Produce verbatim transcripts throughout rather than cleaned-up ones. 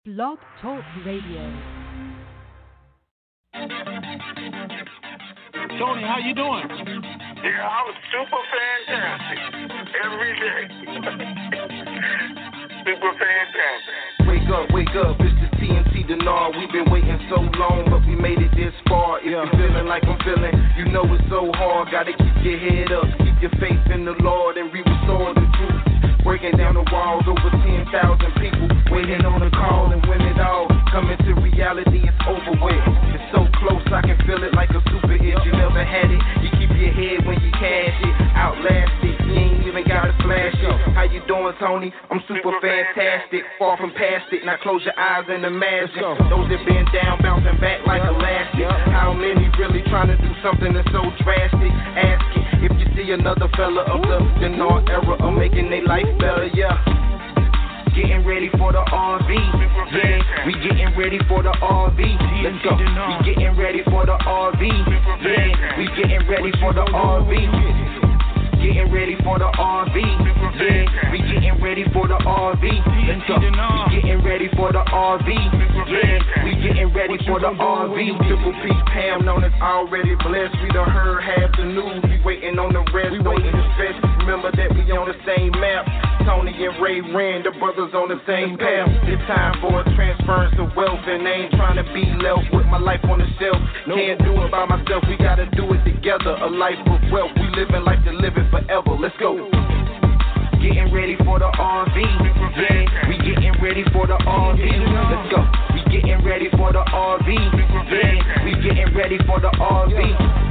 Blog Talk Radio. Tony, how you doing? Yeah, I'm super fantastic every day. Super fantastic. Wake up, wake up, it's the T N T Denard. We've been waiting so long, but we made it this far. If Yeah. you're feeling like I'm feeling, you know it's so hard. Gotta keep your head up, keep your faith in the Lord, and we restore the truth. Breaking down the walls, over ten thousand people waiting on the call, and when it all coming to reality, it's over with. It's so close, I can feel it like a super hit. You never had it, you keep your head when you cash it. Outlast it, you ain't even gotta flash it. How you doing, Tony? I'm super fantastic, far from past it. Now close your eyes and imagine those that been down, bouncing back like elastic. How many really trying to do something that's so drastic? Ask it if you see another fella of the Denard era of making their life better, yeah. Getting ready for the R V, yeah. We getting ready for the R V. Let's go. We getting ready for the R V, yeah. We getting ready for the R V. Getting ready for the R V, yeah. We getting ready for the R V. Let's go. We getting ready for the R V, yeah. We getting ready for the R V. Triple P Pam known as already blessed. We done heard half the news. We waiting on the rest. We waiting to stress. Remember that we on the same map. Tony and Ray Rand, the brothers on the same path. It's time for a transference of wealth, and I ain't trying to be left with my life on the shelf. Can't do it by myself, we gotta do it together. A life of wealth, we living like to live it forever. Let's go. Getting ready for the R V, yeah. We getting ready for the R V. Let's go. We getting ready for the R V, yeah. We getting ready for the R V.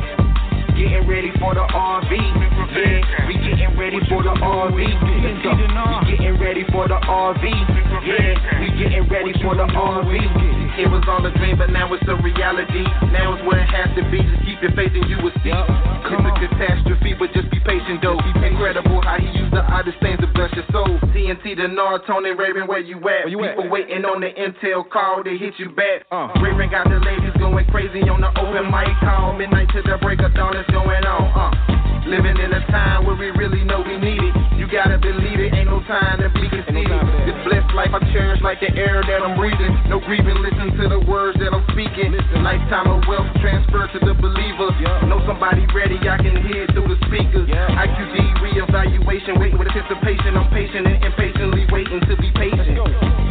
Getting ready for the R V, yeah. We getting ready for the R V. Let's go. We getting ready for the R V, yeah. We getting ready for the R V. It was all a dream, but now it's a reality. Now it's where it has to be. Just keep your faith and you will see. It's a catastrophe, but just be patient, though. Incredible how he used the oddest things to bless your soul. T N T, Denard, Tony, Raven, where you at? you People at? waiting on the intel call to hit you back. Uh. Raven got the ladies going crazy on the open mic call. Midnight to the break of dawn, it's going on. Uh. Living in a time where we really know we need it. You gotta believe it, ain't no time to be conceited. This blessed life I cherish like the air that I'm breathing. No grieving, listen to the words that I'm speaking. Lifetime of wealth transfer to the believer. Know somebody ready, I can hear it through the speakers. I Q D reevaluation, wait with anticipation. I'm patient and impatiently waiting to be patient.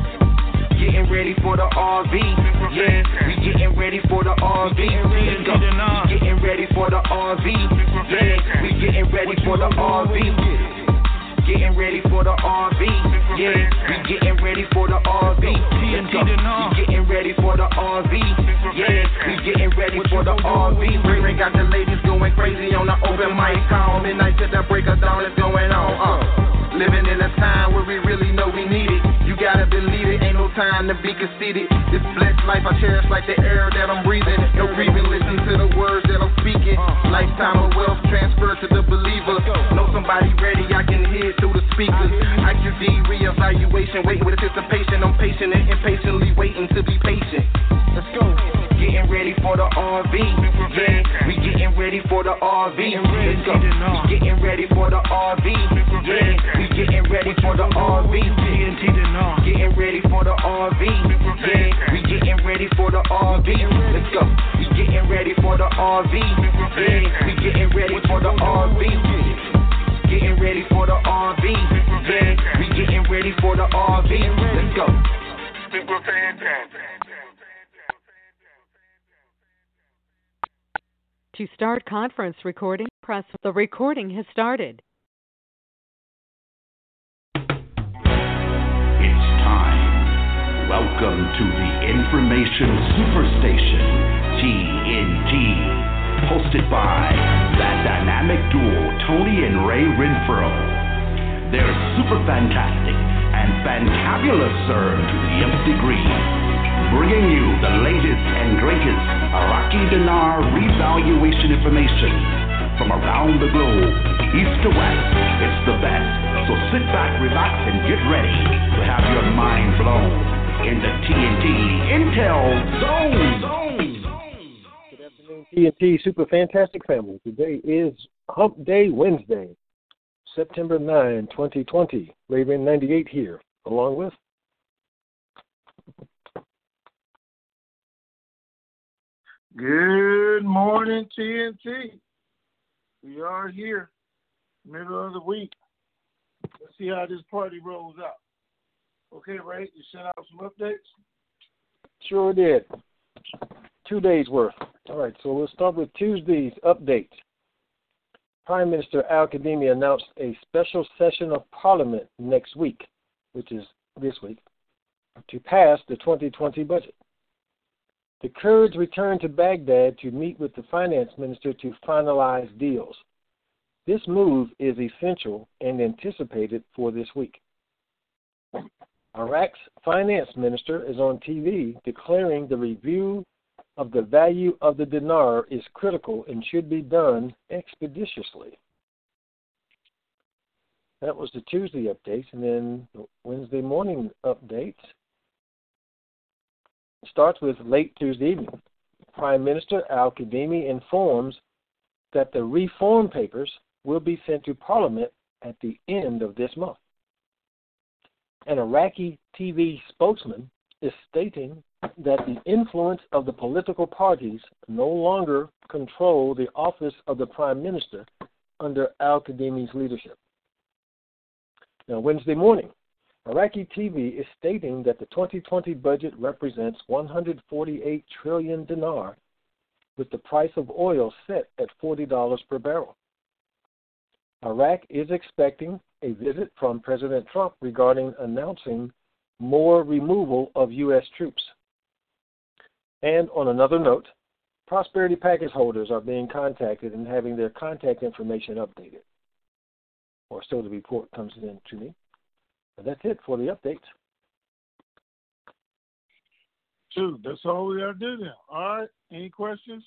Getting ready for the R V, yeah. We getting ready for the R V. Let's go. We getting ready for the R V, yeah. We getting ready for the R V. Getting ready for the R V, yeah. We getting ready for the R V. Let's go. We getting ready for the R V, yeah. We getting ready for the R V. Ray got the ladies going crazy on the open mic call. Midnight to the break of dawn is going on. Uh. Living in a time where we really know we need it. You gotta believe it, ain't no time to be conceited. This blessed life I cherish like the air that I'm breathing. No grieving, listen to the words that I'm speaking. Lifetime of wealth transfer to the believer. Know somebody ready, I can hear it through the speakers. I Q D reevaluation, wait with anticipation. I'm patient and impatiently waiting to be patient. Let's go. Getting ready for the R V, yeah. We getting ready for the R V. Let's go. We getting ready for the R V, yeah. We getting ready for the R V. Getting ready for the R V, yeah. We getting ready for the R V. Let's go. We getting ready for the R V, yeah. We getting ready for the R V. Getting ready for the R V, yeah. We getting ready for the R V. Let's go. Super fantastic. To start conference recording, press the recording has started. It's time. Welcome to the Information Superstation, T N T, hosted by that dynamic duo, Tony and Ray Renfro. They're super fantastic and fantabulous, sir, to the nth degree, bringing you the latest and greatest Iraqi dinar revaluation information from around the globe, east to west. It's the best. So sit back, relax, and get ready to have your mind blown in the T N T Intel Zone. Good afternoon, T N T Super Fantastic Family. Today is Hump Day Wednesday, September ninth, twenty twenty. Raven ninety-eight here, along with Good morning, T N T. We are here, middle of the week. Let's see how this party rolls out. Okay, Ray, you sent out some updates? Sure did. Two days worth. All right, so we'll start with Tuesday's update. Prime Minister Al-Kadhimi announced a special session of Parliament next week, which is this week, to pass the twenty twenty budget. The Kurds returned to Baghdad to meet with the finance minister to finalize deals. This move is essential and anticipated for this week. Iraq's finance minister is on T V declaring the review of the value of the dinar is critical and should be done expeditiously. That was the Tuesday update, and then the Wednesday morning update starts with late Tuesday evening. Prime Minister Al-Kadhimi informs that the reform papers will be sent to Parliament at the end of this month. An Iraqi T V spokesman is stating that the influence of the political parties no longer control the office of the Prime Minister under Al-Kadhimi's leadership. Now, Wednesday morning, Iraqi T V is stating that the twenty twenty budget represents one hundred forty-eight trillion dinar, with the price of oil set at forty dollars per barrel. Iraq is expecting a visit from President Trump regarding announcing more removal of U S troops. And on another note, Prosperity Package holders are being contacted and having their contact information updated. Or so the report comes in to me. And that's it for the updates. Shoot, that's all we got to do now. All right, any questions?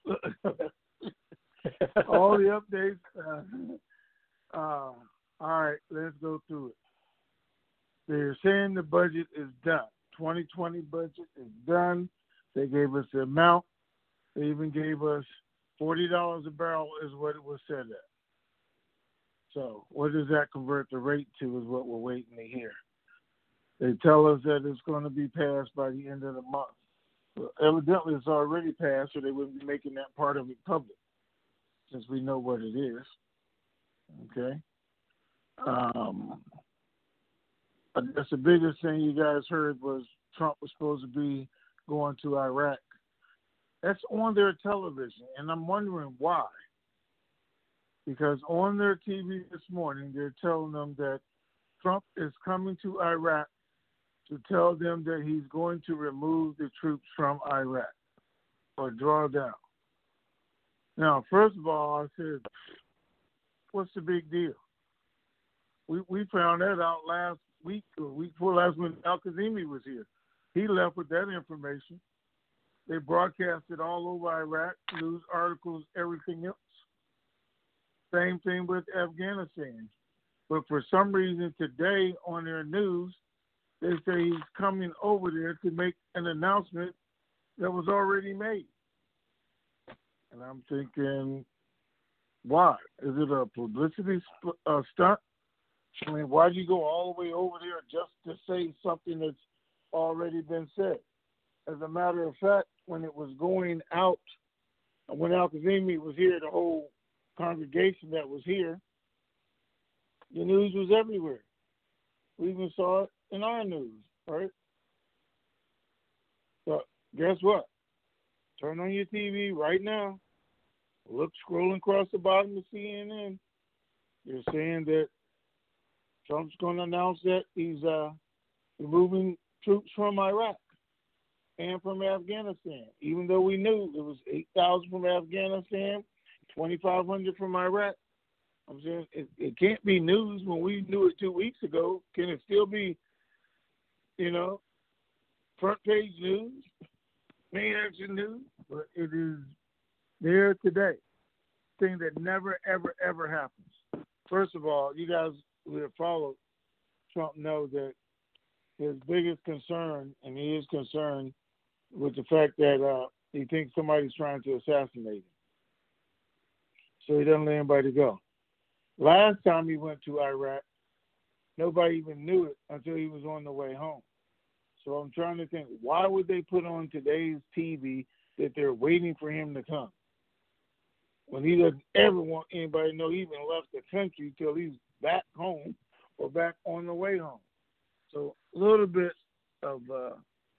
All the updates. Uh, uh, all right, let's go through it. They're saying the budget is done. twenty twenty budget is done. They gave us the amount. They even gave us forty dollars a barrel is what it was said at. So what does that convert the rate to is what we're waiting to hear. They tell us that it's going to be passed by the end of the month. Well, evidently, it's already passed, or they wouldn't be making that part of it public, since we know what it is. Okay? Um, I guess the biggest thing you guys heard was Trump was supposed to be going to Iraq. That's on their television, and I'm wondering why. Because on their T V this morning, they're telling them that Trump is coming to Iraq to tell them that he's going to remove the troops from Iraq or draw down. Now, first of all, I said, what's the big deal? We we found that out last week or week before last when Al-Kadhimi was here. He left with that information. They broadcast it all over Iraq, news articles, everything else. Same thing with Afghanistan. But for some reason today on their news, they say he's coming over there to make an announcement that was already made. And I'm thinking, why? Is it a publicity sp- uh, stunt? I mean, why'd you go all the way over there just to say something that's already been said? As a matter of fact, when it was going out, when Al-Kadhimi was here, the whole congregation that was here, the news was everywhere. We even saw it in our news, right? But guess what? Turn on your T V right now. Look, scrolling across the bottom of C N N. They're saying that Trump's going to announce that he's uh, removing troops from Iraq and from Afghanistan, even though we knew it was eight thousand from Afghanistan, twenty-five hundred from Iraq. I'm saying it, it can't be news when we knew it two weeks ago. Can it still be, you know, front page news, main action news? But it is there today. Thing that never, ever, ever happens. First of all, you guys who have followed Trump know that his biggest concern, and he is concerned with the fact that uh, he thinks somebody's trying to assassinate him. So he doesn't let anybody go. Last time he went to Iraq, nobody even knew it until he was on the way home. So I'm trying to think, why would they put on today's T V that they're waiting for him to come. When he doesn't ever want anybody to know he even left the country till he's back home or back on the way home. So a little bit of uh,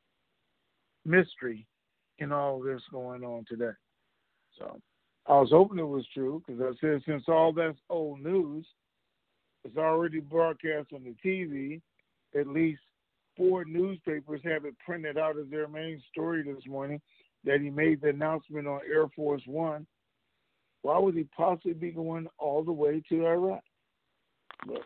mystery in all this going on today. So I was hoping it was true because I said since all that's old news, it's already broadcast on the T V. At least four newspapers have it printed out as their main story this morning that he made the announcement on Air Force One. Why would he possibly be going all the way to Iraq? But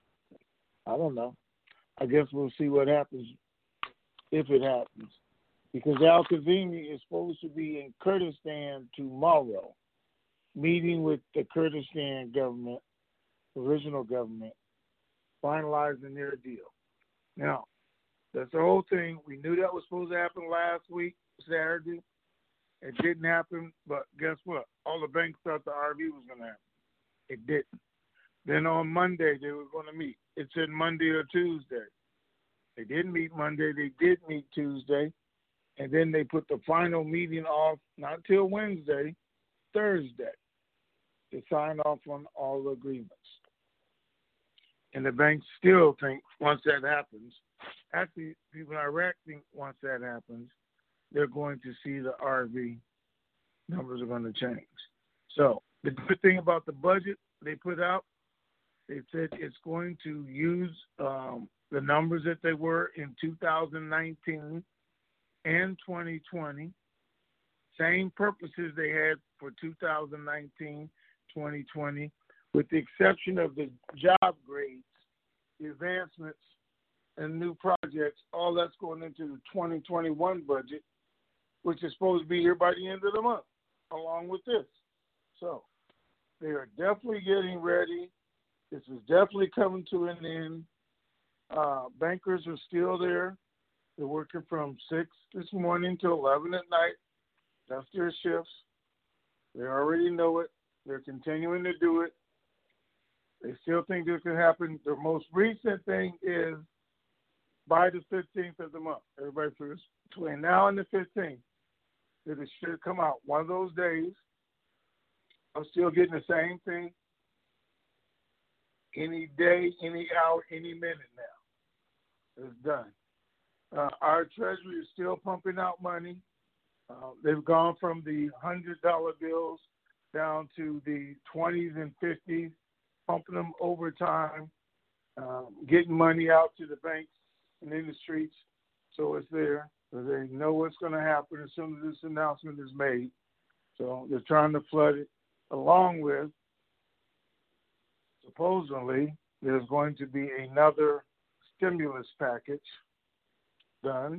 I don't know. I guess we'll see what happens if it happens. Because Al-Kazemi is supposed to be in Kurdistan tomorrow, meeting with the Kurdistan government, original government, finalizing their deal. Now, that's the whole thing. We knew that was supposed to happen last week, Saturday. It didn't happen, but guess what? All the banks thought the R V was going to happen. It didn't. Then on Monday, they were going to meet. It said Monday or Tuesday. They didn't meet Monday. They did meet Tuesday. And then they put the final meeting off, not till Wednesday, Thursday, to sign off on all the agreements. And the banks still think once that happens, actually, people in Iraq think once that happens, they're going to see the R V numbers are going to change. So the good thing about the budget they put out, they said it's going to use um, the numbers that they were in two thousand nineteen and twenty twenty, same purposes they had for two thousand nineteen, twenty twenty, with the exception of the job grades, the advancements, and new projects. All that's going into the twenty twenty-one budget, which is supposed to be here by the end of the month, along with this. So they are definitely getting ready. This is definitely coming to an end. Uh, bankers are still there. They're working from six this morning to eleven at night. That's their shifts. They already know it. They're continuing to do it. They still think this can happen. The most recent thing is by the fifteenth of the month. Everybody figures between now and the fifteenth that it should come out. One of those days, I'm still getting the same thing. Any day, any hour, any minute now. It's done. Uh, our Treasury is still pumping out money. Uh, they've gone from the one hundred dollar bills down to the twenties and fifties, pumping them over time, um, getting money out to the banks and in the streets. So it's there. So they know what's going to happen as soon as this announcement is made. So they're trying to flood it, along with, supposedly, there's going to be another stimulus package done.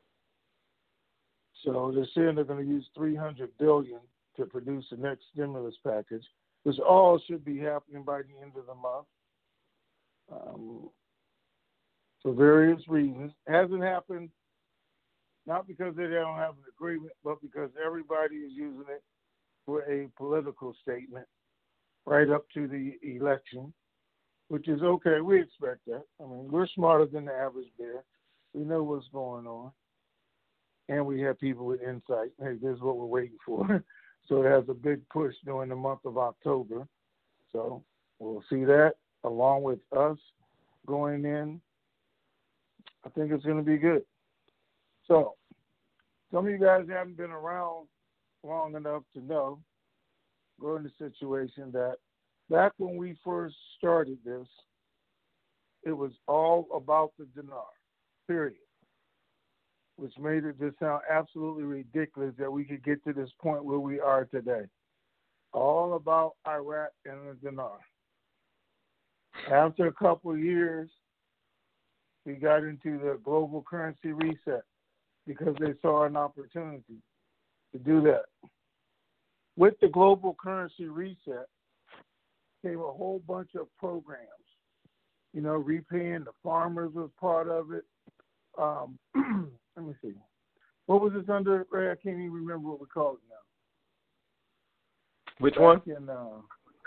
So they're saying they're going to use three hundred billion dollars to produce the next stimulus package, which all should be happening by the end of the month. Um, for various reasons. Hasn't happened, not because they don't have an agreement, but because everybody is using it for a political statement right up to the election, which is okay. We expect that. I mean, we're smarter than the average bear. We know what's going on. And we have people with insight. Hey, this is what we're waiting for. So it has a big push during the month of October. So we'll see that along with us going in. I think it's going to be good. So some of you guys haven't been around long enough to know, we're in a situation that back when we first started this, it was all about the dinar, period, which made it just sound absolutely ridiculous that we could get to this point where we are today. All about Iraq and the dinar. After a couple of years, we got into the global currency reset because they saw an opportunity to do that. With the global currency reset came a whole bunch of programs. You know, repaying the farmers was part of it. Um, let me see. What was this under, Ray? I can't even remember what we call it now. Which Back one? In, uh,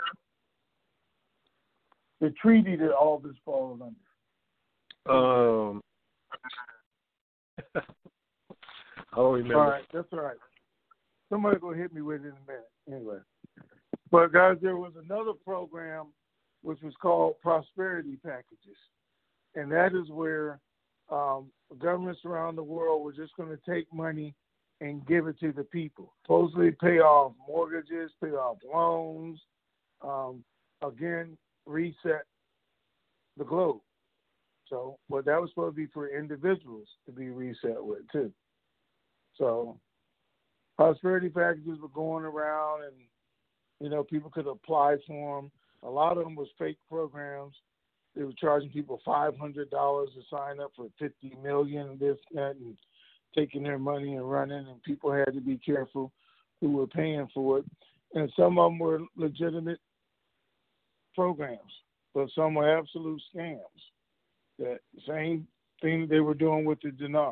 the treaty that all this falls under. Um, I don't remember. All right, that's all right. Somebody gonna hit me with it in a minute. Anyway, but guys, there was another program which was called prosperity packages, and that is where um, governments around the world were just going to take money and give it to the people, supposedly pay off mortgages, pay off loans, um, again reset the globe. So, but that was supposed to be for individuals to be reset with too. So, prosperity packages were going around, and you know, people could apply for them. A lot of them was fake programs. They were charging people five hundred dollars to sign up for fifty million dollars, this, that, and taking their money and running, and people had to be careful who were paying for it. And some of them were legitimate programs, but some were absolute scams. That same thing they were doing with the dinar.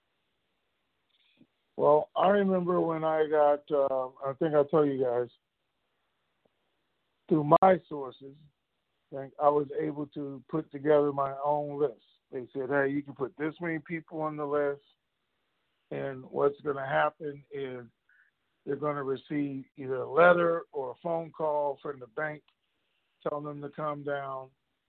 Well, I remember when I got, uh, I think I told you guys, through my sources, I was able to put together my own list. They said, hey, you can put this many people on the list, and what's going to happen is they're going to receive either a letter or a phone call from the bank telling them to come down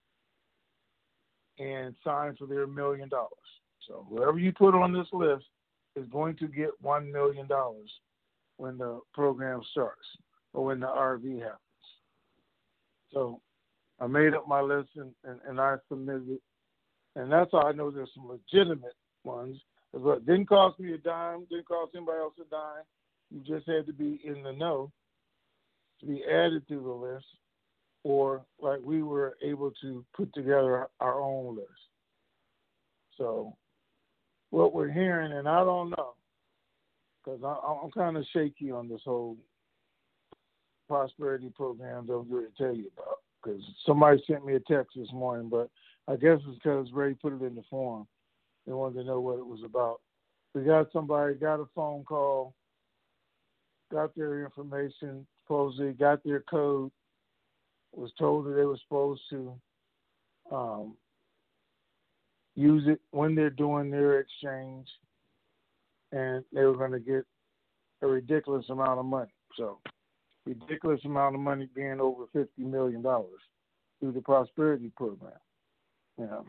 and sign for their million dollars. So whoever you put on this list is going to get one million dollars when the program starts or when the R V happens. So I made up my list and, and, and I submitted it. And that's how I know there's some legitimate ones. It didn't cost me a dime, didn't cost anybody else a dime. You just had to be in the know to be added to the list, or like we were able to put together our own list. So what we're hearing, and I don't know, because I'm kind of shaky on this whole prosperity program that I'm going to tell you about, because somebody sent me a text this morning, but I guess it's because Ray put it in the forum. They wanted to know what it was about. We got somebody, got a phone call, got their information, supposedly got their code, was told that they were supposed to um, use it when they're doing their exchange, and they were going to get a ridiculous amount of money. So, ridiculous amount of money being over fifty million dollars through the prosperity program. You know,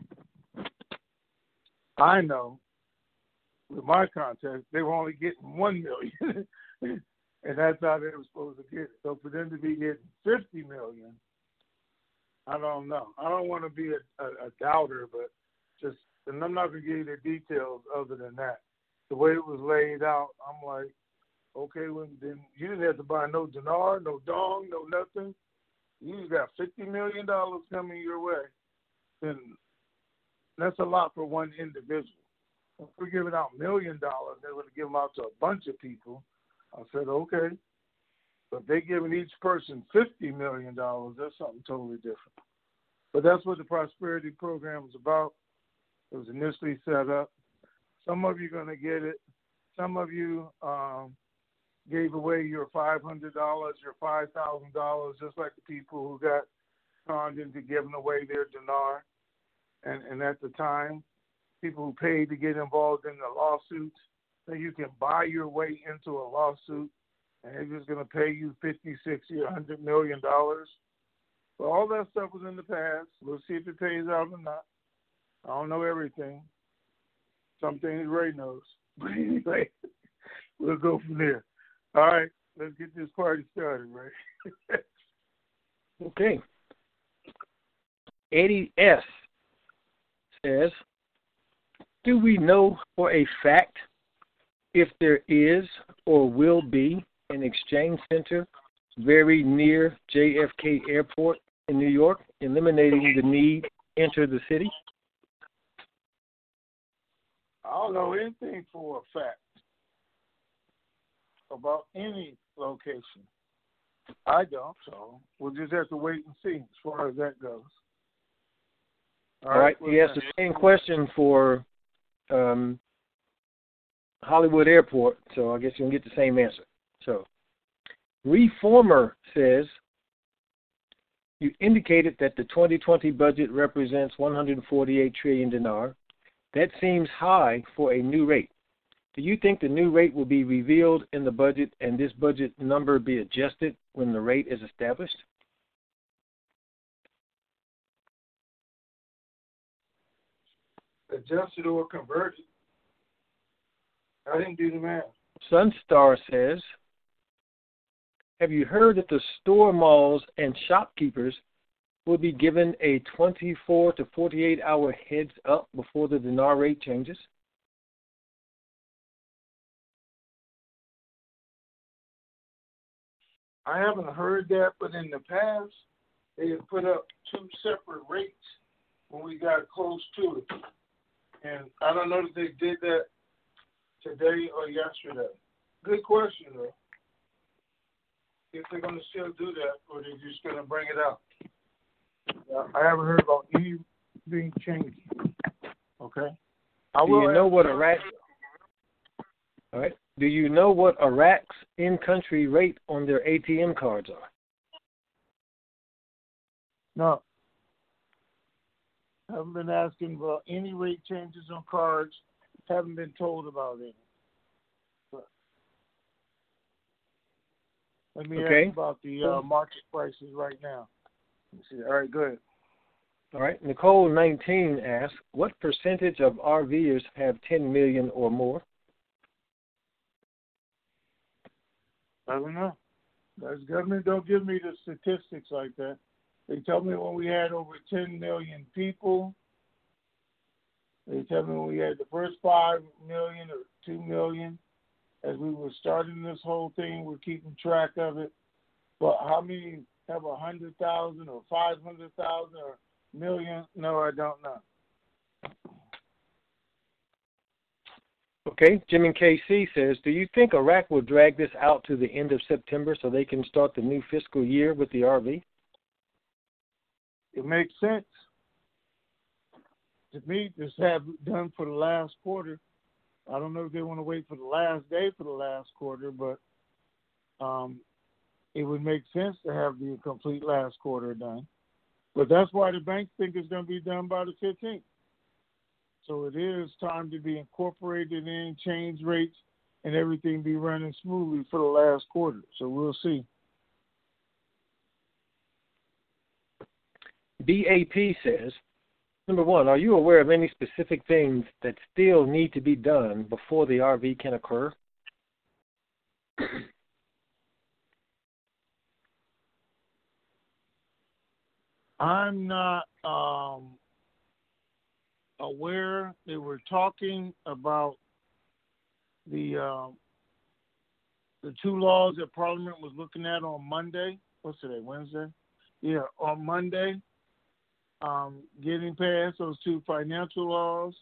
I know with my contacts, they were only getting one million dollars, and that's how they were supposed to get it. So for them to be getting fifty million dollars, I don't know. I don't want to be a, a, a doubter, but just, and I'm not going to give you the details other than that. The way it was laid out, I'm like, okay, well, then you didn't have to buy no dinar, no dong, no nothing. You just got fifty million dollars coming your way. And that's a lot for one individual. If we're giving out million dollars, they would give them out to a bunch of people. I said, okay. But they're giving each person fifty million dollars, that's something totally different. But that's what the prosperity program was about. It was initially set up. Some of you are going to get it. Some of you um, gave away your five hundred dollars, your five thousand dollars, just like the people who got conned into giving away their dinar. And, and at the time, people who paid to get involved in the lawsuits, that you can buy your way into a lawsuit, and they're just going to pay you fifty, sixty, one hundred million dollars. Well, all that stuff was in the past. We'll see if it pays out or not. I don't know everything. Some things Ray knows. But anyway, we'll go from there. All right, let's get this party started, Ray. Okay. Eddie S. says, do we know for a fact if there is or will be an exchange center very near J F K Airport in New York, eliminating the need to enter the city? I don't know anything for a fact about any location. I don't, so we'll just have to wait and see as far as that goes. All, All right, he asked the same question for um, Hollywood Airport, so I guess you can get the same answer. So, Reformer says, you indicated that the twenty twenty budget represents one hundred forty-eight trillion dinar. That seems high for a new rate. Do you think the new rate will be revealed in the budget and this budget number be adjusted when the rate is established? Adjusted or converted. I didn't do the math. Sunstar says, have you heard that the store malls and shopkeepers will be given a twenty-four to forty-eight hour heads up before the dinar rate changes? I haven't heard that, but in the past, they had put up two separate rates when we got close to it. And I don't know if they did that today or yesterday. Good question, though. If they're going to still do that, or they're just going to bring it out. Uh, I haven't heard about anything changing. Okay? I Do you know what Iraq... All right. Do you know what Iraq's in-country rate on their A T M cards are? No. Haven't been asking about any rate changes on cards. Haven't been told about any. But let me okay. ask about the uh, market prices right now. Let's see. All right, go ahead. All right. Nicole nineteen asks, what percentage of RVers have ten million or more? I don't know. The government don't give me the statistics like that. They tell me when we had over ten million people. They tell me when we had the first five million or two million. As we were starting this whole thing, we're keeping track of it. But how many have a hundred thousand or five hundred thousand or million? No, I don't know. Okay, Jim and K C says, do you think Iraq will drag this out to the end of September so they can start the new fiscal year with the R V? It makes sense. To me, just have it done for the last quarter. I don't know if they want to wait for the last day for the last quarter, but um, it would make sense to have the complete last quarter done. But that's why the banks think it's going to be done by the fifteenth. So it is time to be incorporated in, change rates, and everything be running smoothly for the last quarter. So we'll see. B A P says, number one, are you aware of any specific things that still need to be done before the R V can occur? I'm not um, aware. They were talking about the uh, the two laws that Parliament was looking at on Monday. What's today? Wednesday? Yeah, on Monday. Um, getting past those two financial laws.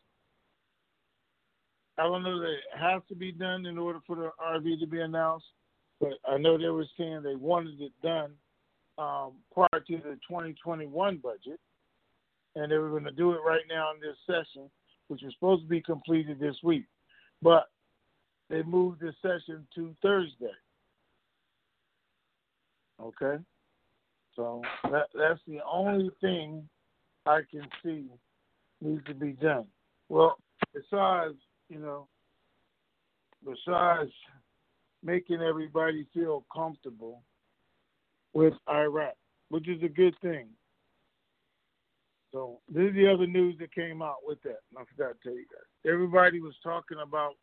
I don't know that it has to be done in order for the R V to be announced, but I know they were saying they wanted it done um, prior to the twenty twenty-one budget, and they were going to do it right now in this session, which was supposed to be completed this week. But they moved this session to Thursday. Okay? So that, that's the only thing I can see needs to be done. Well, besides, you know, besides making everybody feel comfortable with Iraq, which is a good thing. So this is the other news that came out with that. I forgot to tell you guys. Everybody was talking about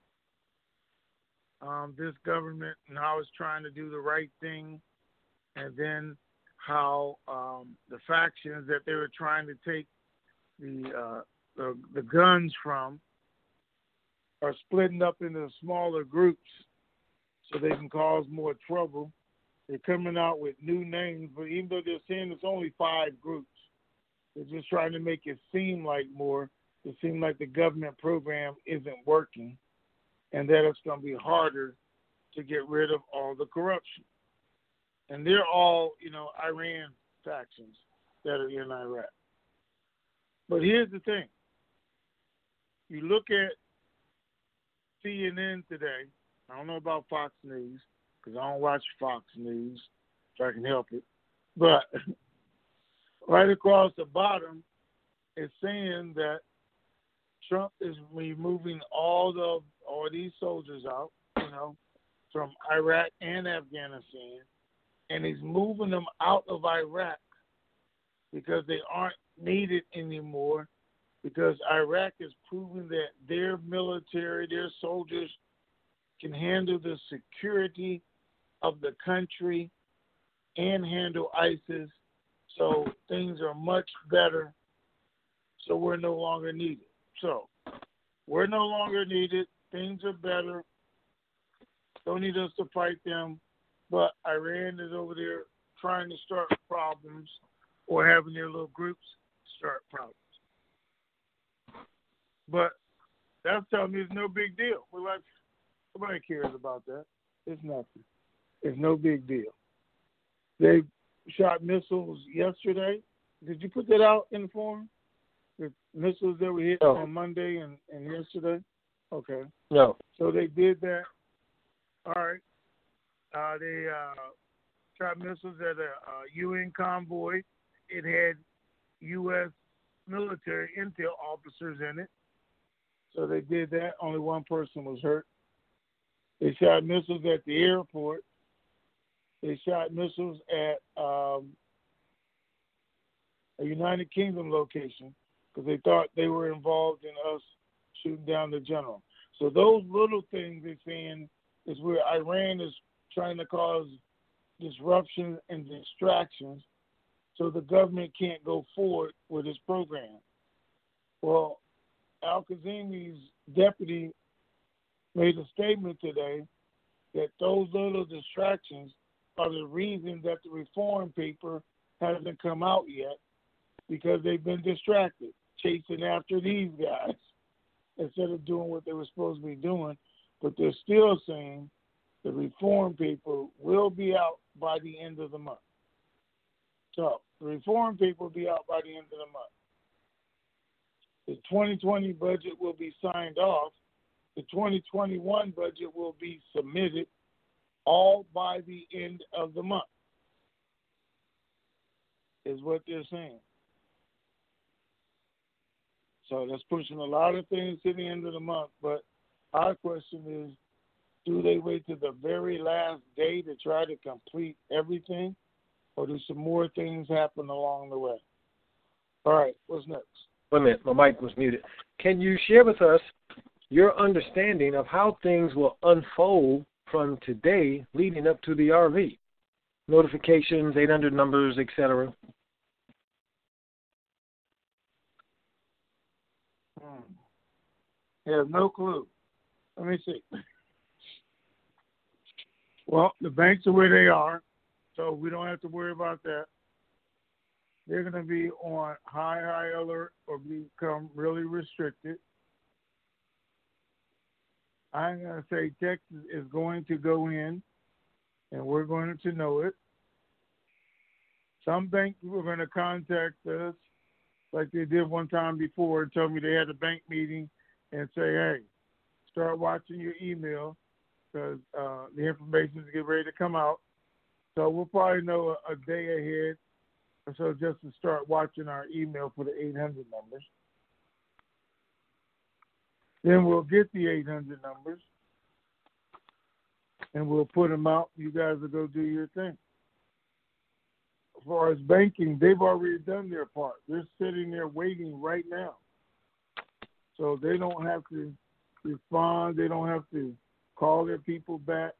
um, this government and how it's trying to do the right thing, and then how um, the factions that they were trying to take the, uh, the the guns from are splitting up into smaller groups so they can cause more trouble. They're coming out with new names, but even though they're saying it's only five groups, they're just trying to make it seem like more. It seems like the government program isn't working, and that it's going to be harder to get rid of all the corruption. And they're all, you know, Iran factions that are in Iraq. But here's the thing. You look at C N N today. I don't know about Fox News because I don't watch Fox News if I can help it. But right across the bottom, it's saying that Trump is removing all the all these soldiers out, you know, from Iraq and Afghanistan, and he's moving them out of Iraq because they aren't needed anymore, because Iraq is proving that their military, their soldiers can handle the security of the country and handle ISIS, so things are much better, so we're no longer needed. So we're no longer needed, things are better, don't need us to fight them, but Iran is over there trying to start problems or having their little groups start problems. But that's telling me it's no big deal. We're like, nobody cares about that. It's nothing. It's no big deal. They shot missiles yesterday. Did you put that out in the forum? The missiles that were hit no. on Monday and, and yesterday? Okay. No. So they did that. All right. Uh, they uh, shot missiles at a uh, U N convoy. It had U S military intel officers in it. So they did that. Only one person was hurt. They shot missiles at the airport. They shot missiles at um, a United Kingdom location because they thought they were involved in us shooting down the general. So those little things they're saying is where Iran is trying to cause disruption and distractions so the government can't go forward with its program. Well, Al-Kazemi's deputy made a statement today that those little distractions are the reason that the reform paper hasn't come out yet, because they've been distracted, chasing after these guys instead of doing what they were supposed to be doing. But they're still saying the reform paper will be out by the end of the month. So the reform paper will be out by the end of the month. The twenty twenty budget will be signed off. The twenty twenty-one budget will be submitted, all by the end of the month, is what they're saying. So that's pushing a lot of things to the end of the month. But our question is, do they wait to the very last day to try to complete everything, or do some more things happen along the way? All right, what's next? Wait a minute, my mic was muted. Can you share with us your understanding of how things will unfold from today leading up to the R V? Notifications, eight hundred numbers, et cetera. Hmm. I have no clue. Let me see. Well, the banks are where they are, so we don't have to worry about that. They're going to be on high, high alert or become really restricted. I'm going to say Texas is going to go in, and we're going to know it. Some banks are going to contact us like they did one time before and tell me they had a bank meeting and say, hey, start watching your email because uh, the information is getting ready to come out. So we'll probably know a, a day ahead. So just to start watching our email for the eight hundred numbers. Then we'll get the eight hundred numbers, and we'll put them out. You guys will go do your thing. As far as banking, they've already done their part. They're sitting there waiting right now. So they don't have to respond. They don't have to call their people back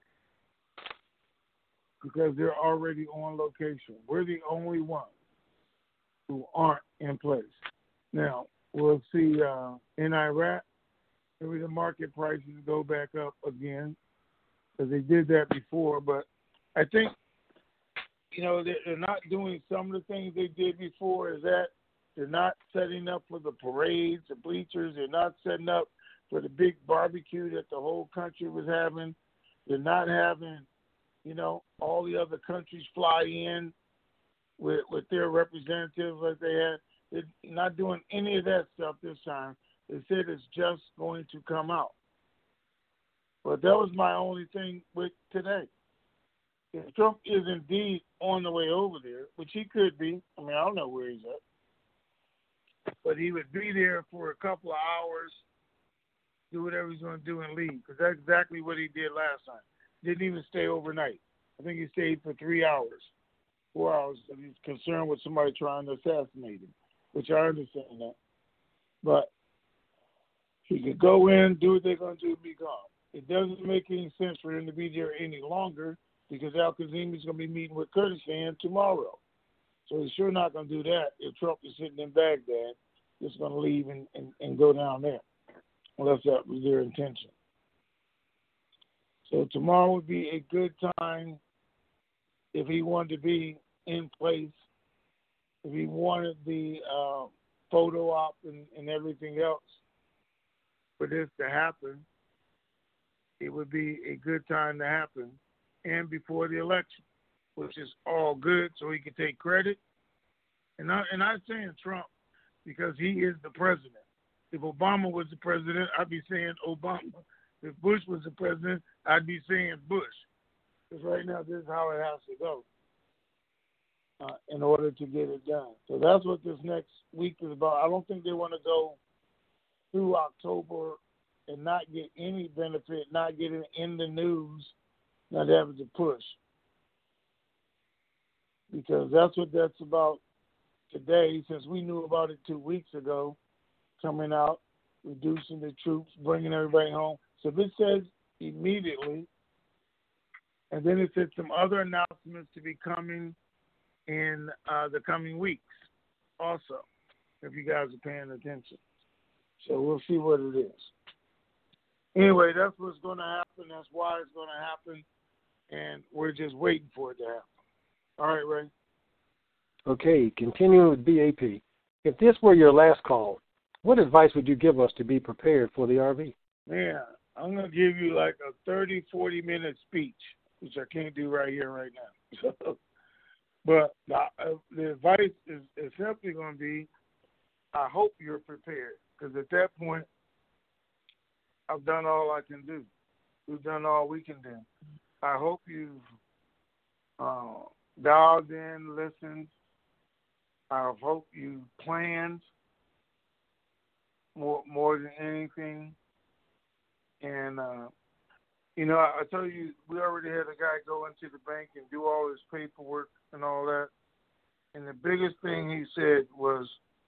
because they're already on location. We're the only ones who aren't in place. Now, we'll see uh, in Iraq, maybe the market prices go back up again because they did that before. But I think, you know, they're not doing some of the things they did before. Is that they're not setting up for the parades, the bleachers. They're not setting up for the big barbecue that the whole country was having. They're not having, you know, all the other countries fly in with with their representatives like they had. They're not doing any of that stuff this time. They said it's just going to come out. But that was my only thing with today. If Trump is indeed on the way over there, which he could be, I mean, I don't know where he's at. but he would be there for a couple of hours, do whatever he's going to do, and leave. Because that's exactly what he did last time. Didn't even stay overnight. I think he stayed for three hours, four hours. Because he's concerned with somebody trying to assassinate him, which I understand that. But he could go in, do what they're going to do, and be gone. It doesn't make any sense for him to be there any longer because Al-Kazemi is going to be meeting with Kurdistan tomorrow. So he's sure not going to do that if Trump is sitting in Baghdad, just going to leave and, and, and go down there, unless that was their intention. So tomorrow would be a good time if he wanted to be in place, if he wanted the uh, photo op and, and everything else for this to happen. It would be a good time to happen, and before the election, which is all good, so he can take credit. And I and I'm saying Trump because he is the president. If Obama was the president, I'd be saying Obama. If Bush was the president, I'd be saying Bush. Because right now, this is how it has to go uh, in order to get it done. So that's what this next week is about. I don't think they want to go through October and not get any benefit, not get it in the news, not having to push. Because that's what that's about today, since we knew about it two weeks ago, coming out, reducing the troops, bringing everybody home. So this says immediately, and then it said some other announcements to be coming in uh, the coming weeks also, if you guys are paying attention. So we'll see what it is. Anyway, that's what's going to happen. That's why it's going to happen, and we're just waiting for it to happen. All right, Ray? Okay, continuing with B A P. If this were your last call, what advice would you give us to be prepared for the R V? Man, I'm going to give you like a thirty, forty-minute speech, which I can't do right here, right now. But the, uh, the advice is, is simply going to be, I hope you're prepared, because at that point, I've done all I can do. We've done all we can do. I hope you've uh, dialed in, listened. I hope you planned more more than anything. And, uh, you know, I, I tell you, we already had a guy go into the bank and do all his paperwork and all that. And the biggest thing he said was,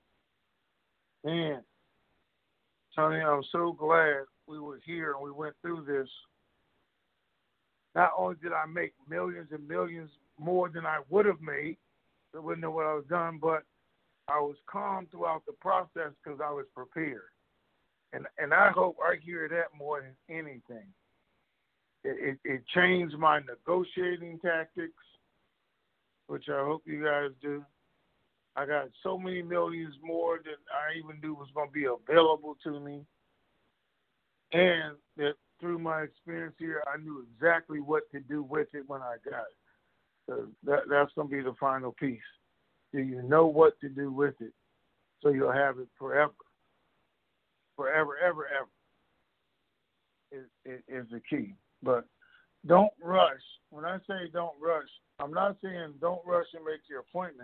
man, Tony, I'm so glad we were here and we went through this. Not only did I make millions and millions more than I would have made, I wouldn't know what I was done, but I was calm throughout the process because I was prepared. And and I hope I hear that more than anything. It, it, it changed my negotiating tactics, which I hope you guys do. I got so many millions more than I even knew was going to be available to me. And that through my experience here, I knew exactly what to do with it when I got it. So that, that's going to be the final piece. Do you know what to do with it so you'll have it forever? Forever, ever, ever is, is, is the key. But don't rush. When I say don't rush, I'm not saying don't rush and make your appointment,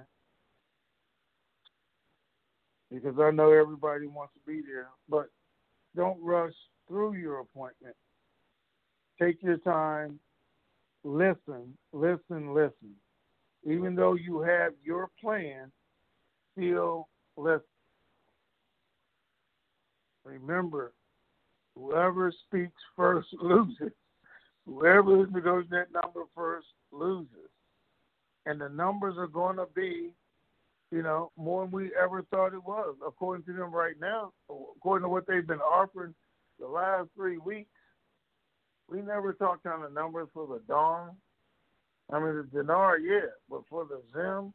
because I know everybody wants to be there, but don't rush through your appointment. Take your time, listen, listen, listen. Even though you have your plan, still listen. Remember, whoever speaks first loses. Whoever goes that number first loses. And the numbers are going to be, you know, more than we ever thought it was, according to them right now, according to what they've been offering the last three weeks. We never talked on the numbers for the Dawn. I mean, the dinar, yeah, but for the Zim,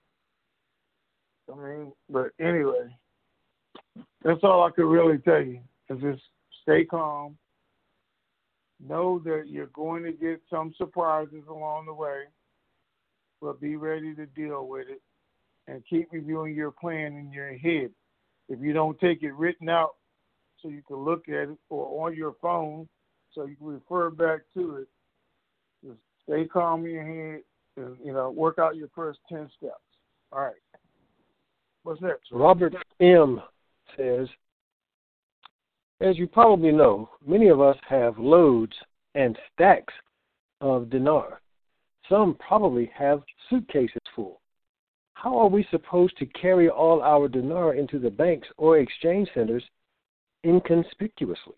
I mean, but anyway, that's all I could really tell you, is just stay calm. Know that you're going to get some surprises along the way, but be ready to deal with it. And keep reviewing your plan in your head. If you don't take it written out so you can look at it, or on your phone so you can refer back to it, just stay calm in your head and, you know, work out your first ten steps. All right. What's next? Robert M says, as you probably know, many of us have loads and stacks of dinar. Some probably have suitcases full. How are we supposed to carry all our dinar into the banks or exchange centers inconspicuously?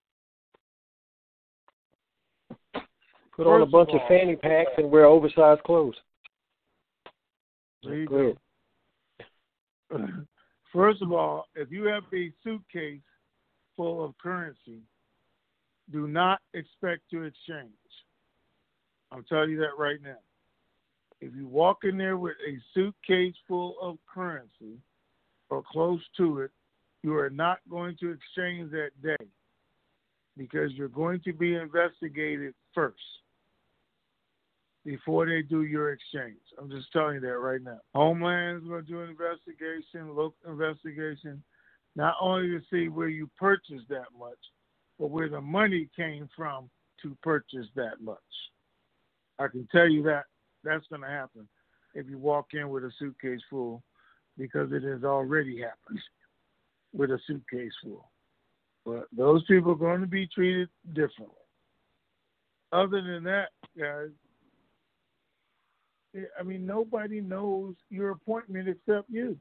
Put on a bunch of, of fanny packs and wear oversized clothes. There you go. go. First of all, if you have a suitcase full of currency, do not expect to exchange. I'll tell you that right now. If you walk in there with a suitcase full of currency or close to it, you are not going to exchange that day because you're going to be investigated first before they do your exchange. I'm just telling you that right now. Homeland's going to do an investigation, local investigation, not only to see where you purchased that much, but where the money came from to purchase that much. I can tell you that that's going to happen if you walk in with a suitcase full, because it has already happened with a suitcase full. But those people are going to be treated differently. Other than that, guys, I mean, nobody knows your appointment except you.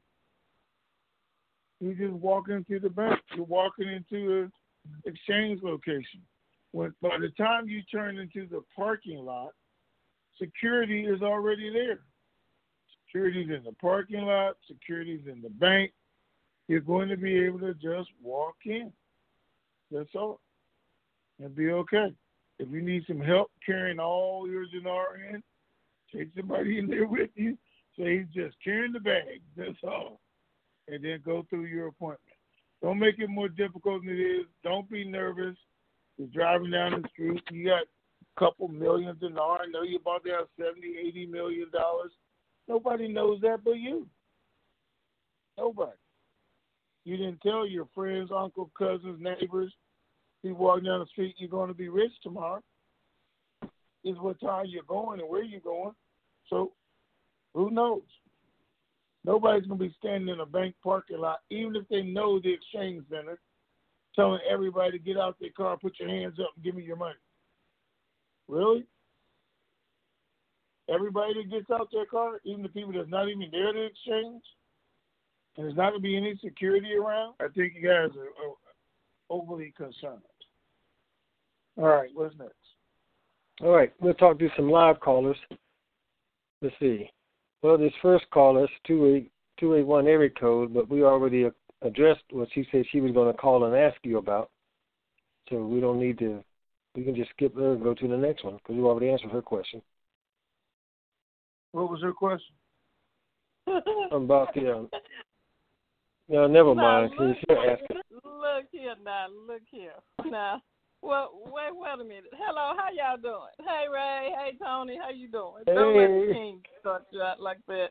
You're just walking through the bank. You're walking into an exchange location. When, by the time you turn into the parking lot, security is already there. Security's in the parking lot. Security's in the bank. You're going to be able to just walk in. That's all. And be okay. If you need some help carrying all your dinar in, take somebody in there with you. Say he's just carrying the bag. That's all. And then go through your appointment. Don't make it more difficult than it is. Don't be nervous. You're driving down the street. You got a couple million dinar. I know you're about to have seventy, eighty million dollars. Nobody knows that but you. Nobody. You didn't tell your friends, uncle, cousins, neighbors, people walking down the street, you're going to be rich tomorrow. This is what time you're going and where you're going. So who knows? Nobody's going to be standing in a bank parking lot, even if they know the exchange center, telling everybody to get out their car, put your hands up, and give me your money. Really? Everybody that gets out their car, even the people that's not even there to exchange, and there's not going to be any security around, I think you guys are, are overly concerned. All right, what's next? All right, we'll talk to some live callers. Let's see. Well, this first caller is two eight one area code, but we already addressed what she said she was going to call and ask you about. So we don't need to, we can just skip her and go to the next one because you already answered her question. What was her question? About the, um, no, never mind. Now, look, She's asking. Look here now, look here. Now, well, wait, wait a minute. Hello, how y'all doing? Hey, Ray. Hey, Tony. How you doing? Hey. Don't let the king start you out like that.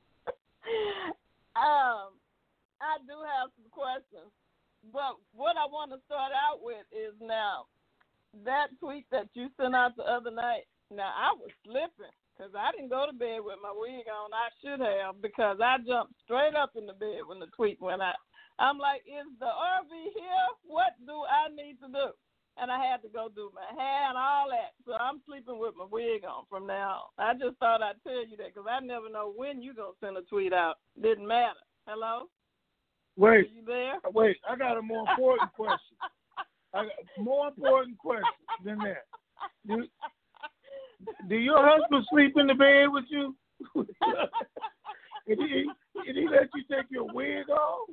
um, I do have some questions, but what I want to start out with is now that tweet that you sent out the other night. Now, I was slipping because I didn't go to bed with my wig on. I should have, because I jumped straight up in the bed when the tweet went out. I'm like, is the R V here? What do I need to do? And I had to go do my hair and all that. So I'm sleeping with my wig on from now on. I just thought I'd tell you that because I never know when you're going to send a tweet out. Didn't matter. Hello? Wait. Are you there? Wait, I got a more important question. I got a more important question than that. Do, do your husband sleep in the bed with you? Did he, did he let you take your wig off?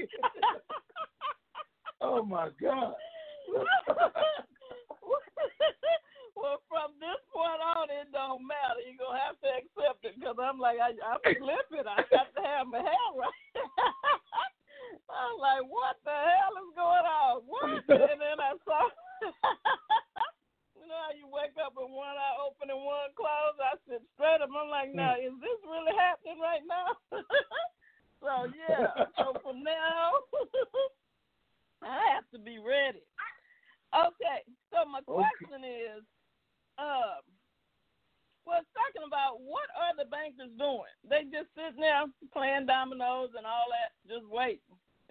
Oh, my God. Well, from this point on, it don't matter. You're going to have to accept it because I'm like, I, I'm slipping. I got to have my hair right. I'm like, what the hell is going on? What? And then I saw, you know how you wake up with one eye open and one closed? I sit straight up. I'm like, now, is this really happening right now? So, yeah. So, from now I have to be ready. Okay, so my question okay. is, um, well, talking about what are the bankers doing? They just sitting there playing dominoes and all that, just waiting.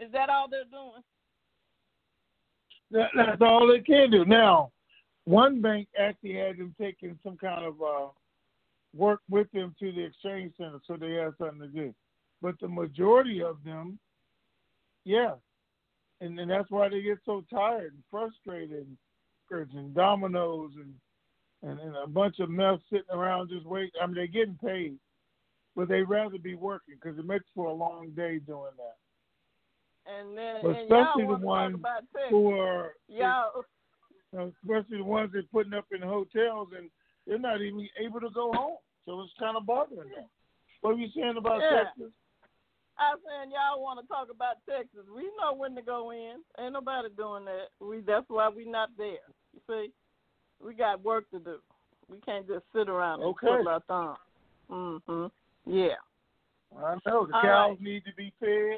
that, that's all they can do. Now, one bank actually had them taking some kind of uh, work with them to the exchange center so they had something to do. But the majority of them, yeah. And, and that's why they get so tired and frustrated and, and dominoes and, and, and a bunch of mess sitting around just waiting. I mean, they're getting paid, but they'd rather be working because it makes for a long day doing that. And then, but and especially y'all the want to ones talk about Texas. who are, y'all, you know, especially the ones that are putting up in hotels and they're not even able to go home. So it's kind of bothering them. What are you saying about yeah. Texas? I'm saying y'all want to talk about Texas. We know when to go in. Ain't nobody doing that. We that's why we not there. You see, we got work to do. We can't just sit around and okay. twiddle our thumbs. Mhm. Yeah. I know the All cows right. need to be fed.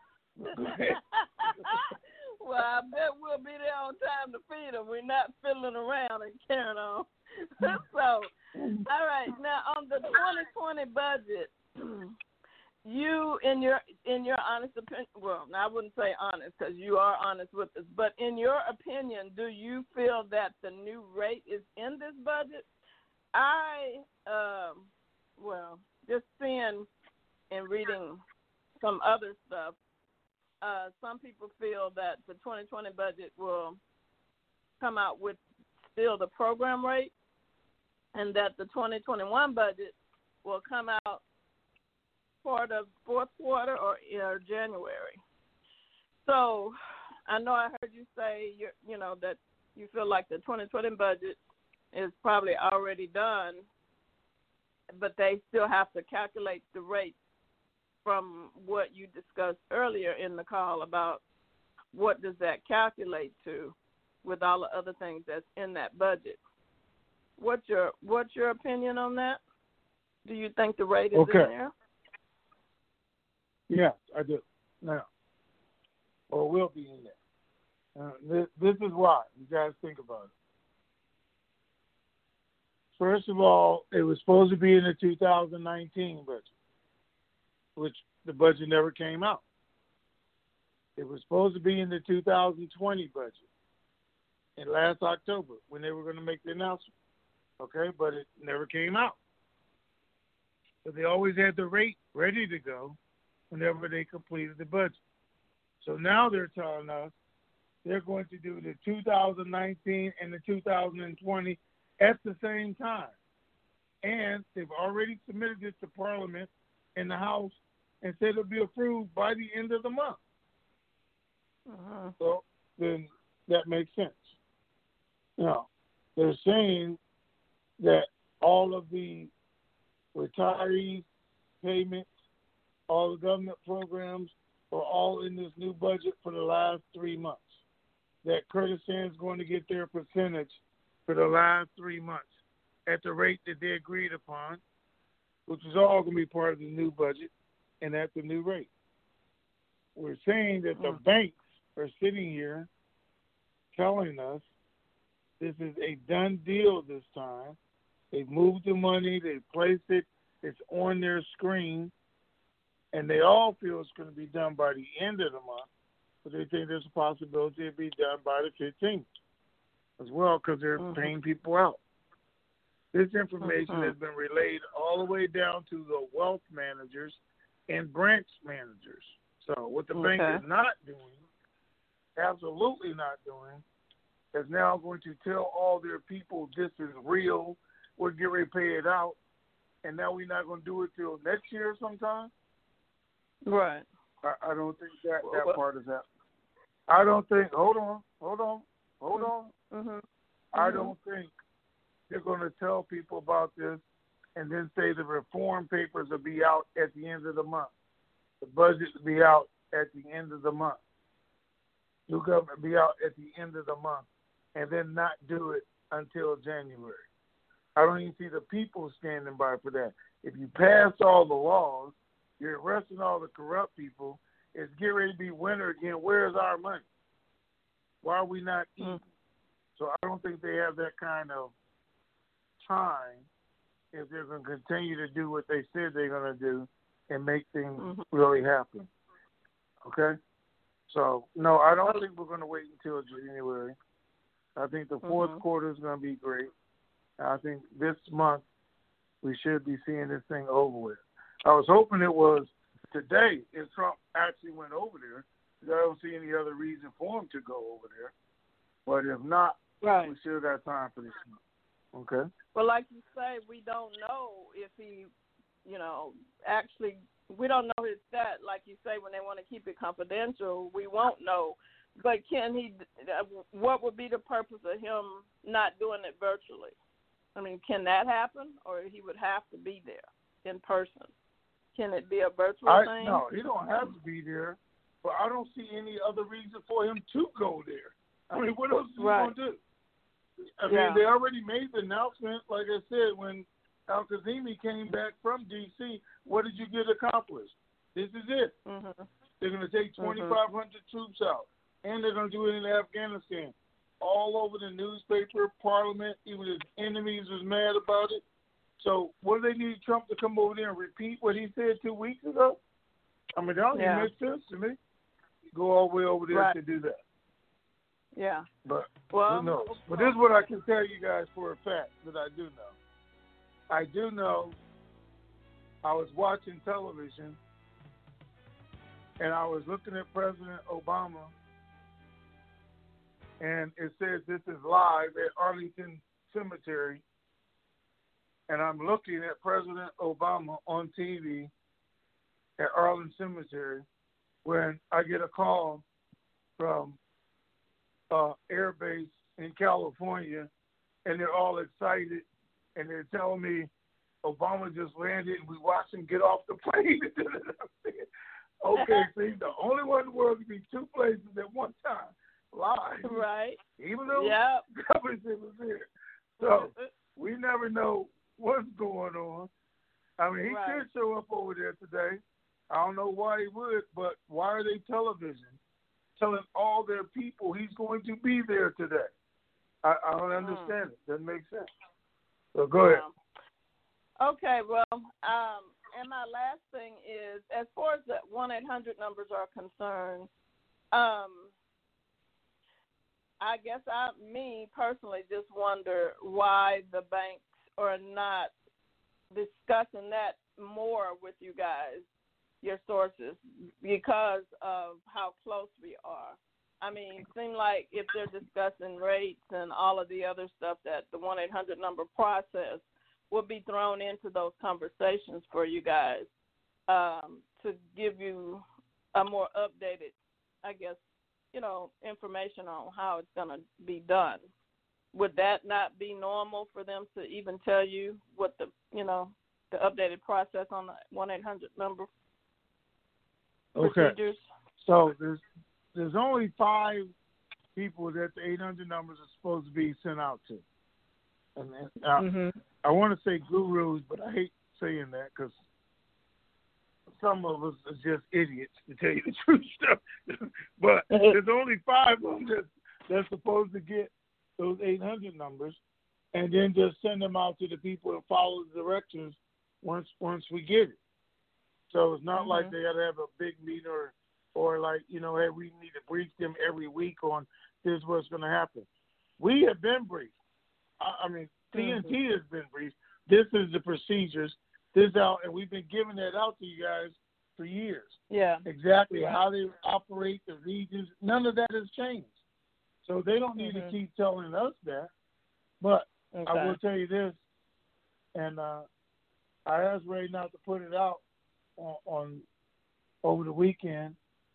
Well, I bet we'll be there on time to feed them. We're not fiddling around and carrying on. So, all right. Now on the twenty twenty budget. You, in your in your honest opinion, well, I wouldn't say honest because you are honest with us, but in your opinion, do you feel that the new rate is in this budget? I, um, well, just seeing and reading some other stuff, uh, some people feel that the twenty twenty budget will come out with still the program rate and that the twenty twenty-one budget will come out for the fourth quarter or, or January. So I know I heard you say you you know that you feel like the twenty twenty budget is probably already done, but they still have to calculate the rate from what you discussed earlier in the call about what does that calculate to with all the other things that's in that budget. What's your what's your opinion on that? Do you think the rate is okay. in there? Yes, I do. Now, or will be in there. Uh, this, this is why. You guys think about it. First of all, it was supposed to be in the two thousand nineteen budget, which the budget never came out. It was supposed to be in the two thousand twenty budget in last October when they were going to make the announcement. Okay, but it never came out. But they always had the rate ready to go whenever they completed the budget. So now they're telling us they're going to do the two thousand nineteen and the two thousand twenty at the same time. And they've already submitted this to Parliament and the House and said it'll be approved by the end of the month. Uh-huh. So then that makes sense. Now, they're saying that all of the retirees payments, all the government programs are all in this new budget for the last three months. That Kurdistan is going to get their percentage for the last three months at the rate that they agreed upon, which is all going to be part of the new budget and at the new rate. We're saying that the banks are sitting here telling us this is a done deal this time. They've moved the money, they've placed it, it's on their screen, and they all feel it's going to be done by the end of the month, but they think there's a possibility it'll be done by the fifteenth as well because they're mm-hmm. paying people out. This information mm-hmm. has been relayed all the way down to the wealth managers and branch managers. So what the okay. bank is not doing, absolutely not doing, is now going to tell all their people this is real, we're getting ready to pay it out, and now we're not going to do it till next year sometime? Right. I, I don't think that, that well, part is happening. I don't think, hold on, hold on, hold on. Mm-hmm. I mm-hmm. don't think they're going to tell people about this and then say the reform papers will be out at the end of the month. The budget will be out at the end of the month. New government will be out at the end of the month and then not do it until January. I don't even see the people standing by for that. If you pass all the laws, you're arresting all the corrupt people, it's getting ready to be winter again. Where's our money? Why are we not eating? Mm. So I don't think they have that kind of time if they're going to continue to do what they said they're going to do and make things mm-hmm. really happen. Okay? So, no, I don't think we're going to wait until January. I think the fourth mm-hmm. quarter is going to be great. I think this month we should be seeing this thing over with. I was hoping it was today if Trump actually went over there. I don't see any other reason for him to go over there. But if not, right. we still got time for this month. Okay? Well, like you say, we don't know if he, you know, actually, we don't know his stat. Like you say, when they want to keep it confidential, we won't know. But can he, what would be the purpose of him not doing it virtually? I mean, can that happen? Or he would have to be there in person? Can it be a virtual I, thing? No, he don't have to be there. But I don't see any other reason for him to go there. I mean, what else is he right. going to do? I yeah. mean, they already made the announcement, like I said, when Al-Kazemi came back from D C, what did you get accomplished? This is it. Mm-hmm. They're going to take twenty-five hundred mm-hmm. troops out, and they're going to do it in Afghanistan. All over the newspaper, Parliament, even his enemies was mad about it. So what do they need Trump to come over there and repeat what he said two weeks ago? I mean, that don't yeah. even make sense to me. Go all the way over there right. to do that. Yeah. But well, who knows? But this is what I can tell you guys for a fact that I do know. I do know I was watching television and I was looking at President Obama and it says this is live at Arlington Cemetery, and I'm looking at President Obama on T V at Arlington Cemetery when I get a call from uh, Air Base in California, and they're all excited, and they're telling me Obama just landed, and we watched him get off the plane. Okay, see, the only one in the world can be two places at one time, live. Right. Even though yep. the government was there. So we never know what's going on. I mean, he right. could show up over there today. I don't know why he would, but why are they television telling all their people he's going to be there today? I, I don't understand mm. it. Doesn't make sense. So go ahead. Um, okay, well, um, and my last thing is, as far as the one eight hundred numbers are concerned, um, I guess I, me personally, just wonder why the banks are not discussing that more with you guys, your sources, because of how close we are. I mean, it seems like if they're discussing rates and all of the other stuff, that the one eight hundred number process will be thrown into those conversations for you guys um, to give you a more updated, I guess, you know, information on how it's going to be done. Would that not be normal for them to even tell you what the, you know, the updated process on the one eight hundred number okay. procedures? So there's there's only five people that the eight hundred numbers are supposed to be sent out to. And uh, mm-hmm. I want to say gurus, but I hate saying that because some of us are just idiots, to tell you the truth stuff. But there's only five of them that, that's supposed to get those eight hundred numbers, and then just send them out to the people and follow the directions once once we get it. So it's not mm-hmm. like they got to have a big meeting or, or like, you know, hey, we need to brief them every week on this is what's going to happen. We have been briefed. I, I mean, T N T mm-hmm. has been briefed. This is the procedures. This out, and we've been giving that out to you guys for years. Yeah. Exactly yeah. how they operate, the regions. None of that has changed. So they don't need mm-hmm. to keep telling us that. But okay. I will tell you this, and uh, I asked Ray not to put it out on, on over the weekend.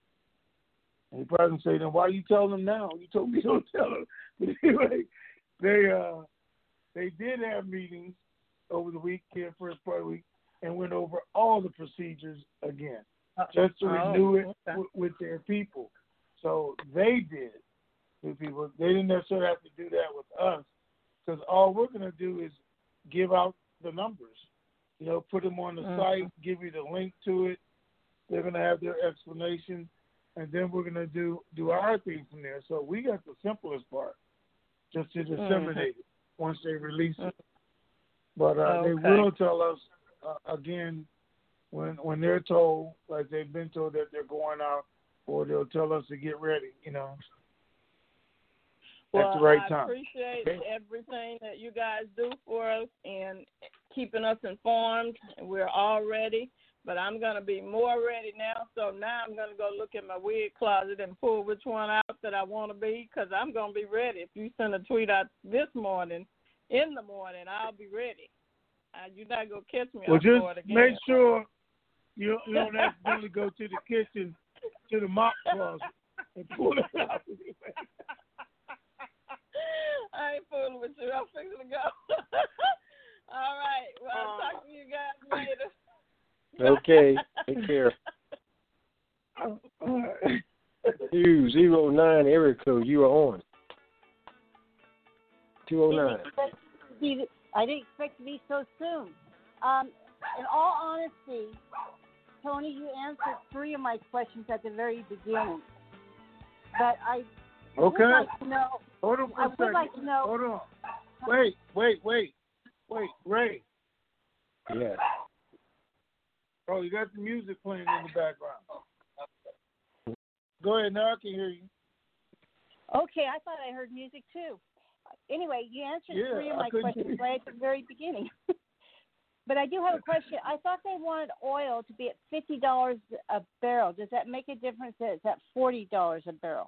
And he probably say, then why are you telling them now? You told me don't tell them. But anyway, they uh, they did have meetings over the weekend, first part of the week, and went over all the procedures again, just to oh, renew it okay. w- with their people. So they did with people. They didn't necessarily have to do that with us, because all we're going to do is give out the numbers. You know, put them on the mm-hmm. site, give you the link to it. They're going to have their explanation, and then we're going to do, do our thing from there. So we got the simplest part, just to disseminate mm-hmm. it once they release it. But uh, okay. they will tell us, uh, again, when when they're told, like they've been told that they're going out or they'll tell us to get ready, you know, well, at the right I time. appreciate everything that you guys do for us and keeping us informed. We're all ready, but I'm going to be more ready now. So now I'm going to go look at my wig closet and pull which one out that I want to be, because I'm going to be ready. If you send a tweet out this morning, in the morning, I'll be ready. Uh, you're not going to catch me well, off just guard again. make sure you, you don't accidentally go to the kitchen, to the mop closet, and pull it out. I ain't fooling with you. I'm fixing to go. All right. Well, I'll talk to you guys later. Okay. Take care. Two zero nine area code. You are on. Two oh nine. I didn't expect to be so soon. Um, in all honesty, Tony, you answered three of my questions at the very beginning. But I okay. would like to know. Hold on for I a would second. like to know. Hold on. Wait, wait, wait. Wait, Ray. Yes. Oh, you got the music playing in the background. Go ahead, now I can hear you. Okay, I thought I heard music too. Anyway, you answered Yeah, three of I my couldn't questions hear you. right at the very beginning. But I do have a question. I thought they wanted oil to be at fifty dollars a barrel. Does that make a difference that it's at forty dollars a barrel?